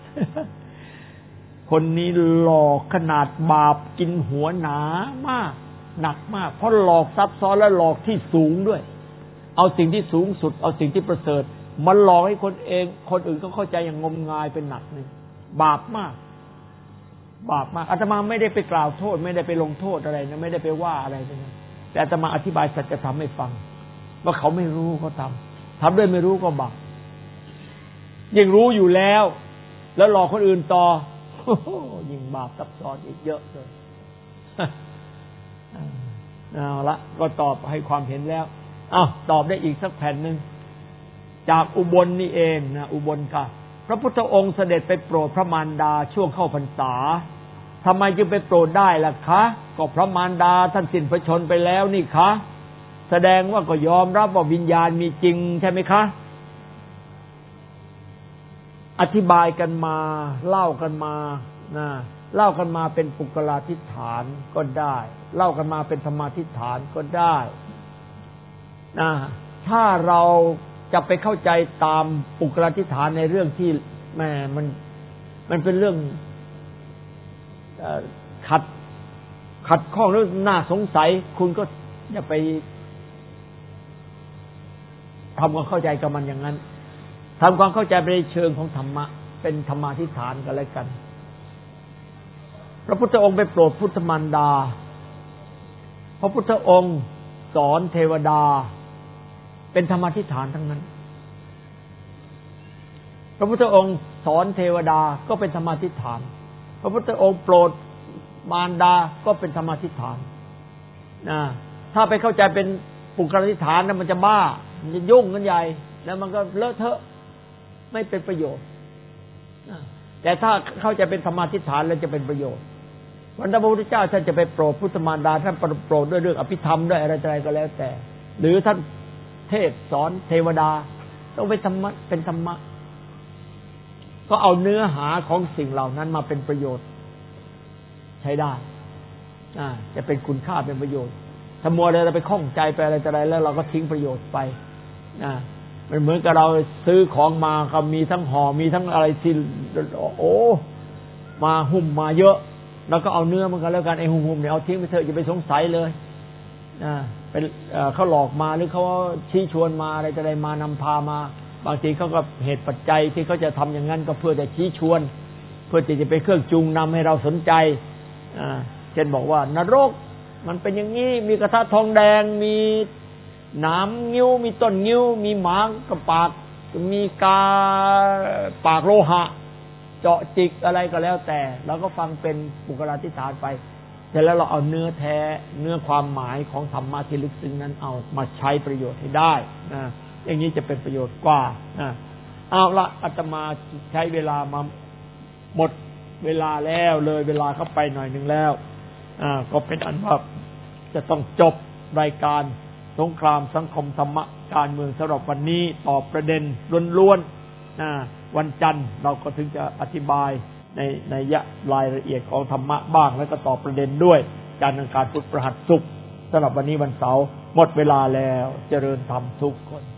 คนนี้หลอกขนาดบาปกินหัวหนามากหนักมากเพราะหลอกซับซ้อนและหลอกที่สูงด้วยเอาสิ่งที่สูงสุดเอาสิ่งที่ประเสริฐมันหลอกให้คนเองคนอื่นก็เข้าใจอย่างงมงายเป็นหนักนึงบาปมากบาปมากอาตมาไม่ได้ไปกล่าวโทษไม่ได้ไปลงโทษอะไรนะไม่ได้ไปว่าอะไรนะแต่อาตมาอธิบายสัจธรรมให้ฟังว่าเขาไม่รู้เขาทำทำด้วยไม่รู้ก็บาปยิ่งรู้อยู่แล้วแล้วหลอกคนอื่นต่อยิ่งบาปซับซ้อนอีกเยอะเลยเอาละก็ตอบให้ความเห็นแล้วอ้าวตอบได้อีกสักแผ่นหนึ่งจากอุบลนี่เองนะอุบลค่ะพระพุทธองค์เสด็จไปโปรดพระมารดาช่วงเข้าพรรษาทำไมจึงไปโปรดได้ล่ะคะก็พระมารดาท่านสิ้นพระชนม์ไปแล้วนี่คะแสดงว่าก็ยอมรับว่าวิญญาณมีจริงใช่ไหมคะอธิบายกันมาเล่ากันมานะเล่ากันมาเป็นปุกลาธิฐานก็ได้เล่ากันมาเป็นธรรมาธิฐานก็ได้นะถ้าเราจะไปเข้าใจตามปุกลาธิฐานในเรื่องที่แม่มันมันเป็นเรื่องขัดขัดข้องหรือน่าสงสัยคุณก็อย่าไปทำความเข้าใจกับมันอย่างนั้นทำความเข้าใจไปในเชิงของธรรมะเป็นธรรมาธิฐานกันแล้วกันพระพุทธองค์ไปโปรดพุทธมารดาพระพุทธองค์สอนเทวดาเป็นธรรมาธิฐานทั้งนั้นพระพุทธองค์สอนเทวดาก็เป็นธรรมาธิฐานพระพุทธองค์โปรดมารดาก็เป็นธรรมาธิฐานนะถ้าไปเข้าใจเป็นปุคลาธิฐานนั้นมันจะบ้ามันจะยุ่งกันใหญ่แล้วมันก็เลอะเทอะไม่เป็นประโยชน์แต่ถ้าเข้าใจเป็นธรรมาธิฐานแล้วจะเป็นประโยชน์วันพระพุทธเจ้าท่านจะไปโปรดพุทธมารดาท่านโปรดด้วยเรื่องอภิธรรมด้วยอะไรอะไรก็แล้วแต่หรือท่านเทศสอนเทวดาต้องเป็นธรรมะเป็นธรรมะก็เอาเนื้อหาของสิ่งเหล่านั้นมาเป็นประโยชน์ใช้ได้อ่าจะเป็นคุณค่าเป็นประโยชน์ถ้ามัวเราไปข้องใจไปอะไรอะไรแล้วเราก็ทิ้งประโยชน์ไปอ่ามันเหมือนกับเราซื้อของมาก็มีทั้งห่อมีทั้งอะไรที่โอ้มาหุ้มมาเยอะแล้วก็เอาเนื้อมันก็แล้วกันไอ้หุ้มๆเนี่ยเอาทิ้งไปเถอะอย่าไปสงสัยเลยอ่าเป็นเขาหลอกมาหรือเขาชี้ชวนมาอะไรอะไรมานำพามาบางทีเขาก็เหตุปัจจัยที่เขาจะทำอย่างนั้นก็เพื่อจะชี้ชวนเพื่อที่จะเป็นเครื่องจูงนำให้เราสนใจอ่าเช่นบอกว่านรกมันเป็นอย่างนี้มีกระทะทองแดงมีหนามงิ้วมีต้นงิ้วมีหมากับปากมีกาปากโลหะเจาะจิกอะไรก็แล้วแต่เราก็ฟังเป็นปุคลาธิฐานไปเสร็จแล้วเราเอาเนื้อแท้เนื้อความหมายของธรรมะที่ลึกซึ้งนั้นเอามาใช้ประโยชน์ให้ได้นะอย่างนี้จะเป็นประโยชน์กว่านะเอาละอาตมาใช้เวลามาหมดเวลาแล้วเลยเวลาเข้าไปหน่อยนึงแล้วอ่าก็เป็นอันว่าจะต้องจบรายการสงครามสังคมธรรมะการเมืองสำหรับวันนี้ตอบประเด็นล้วนๆนะวันจันทร์เราก็ถึงจะอธิบายในในยะรายละเอียดของธรรมะบ้างแล้วก็ตอบประเด็นด้วยจันทร์อังคารพุธพฤหัสศุกร์สำหรับวันนี้วันเสาร์หมดเวลาแล้วเจริญธรรมทุกคน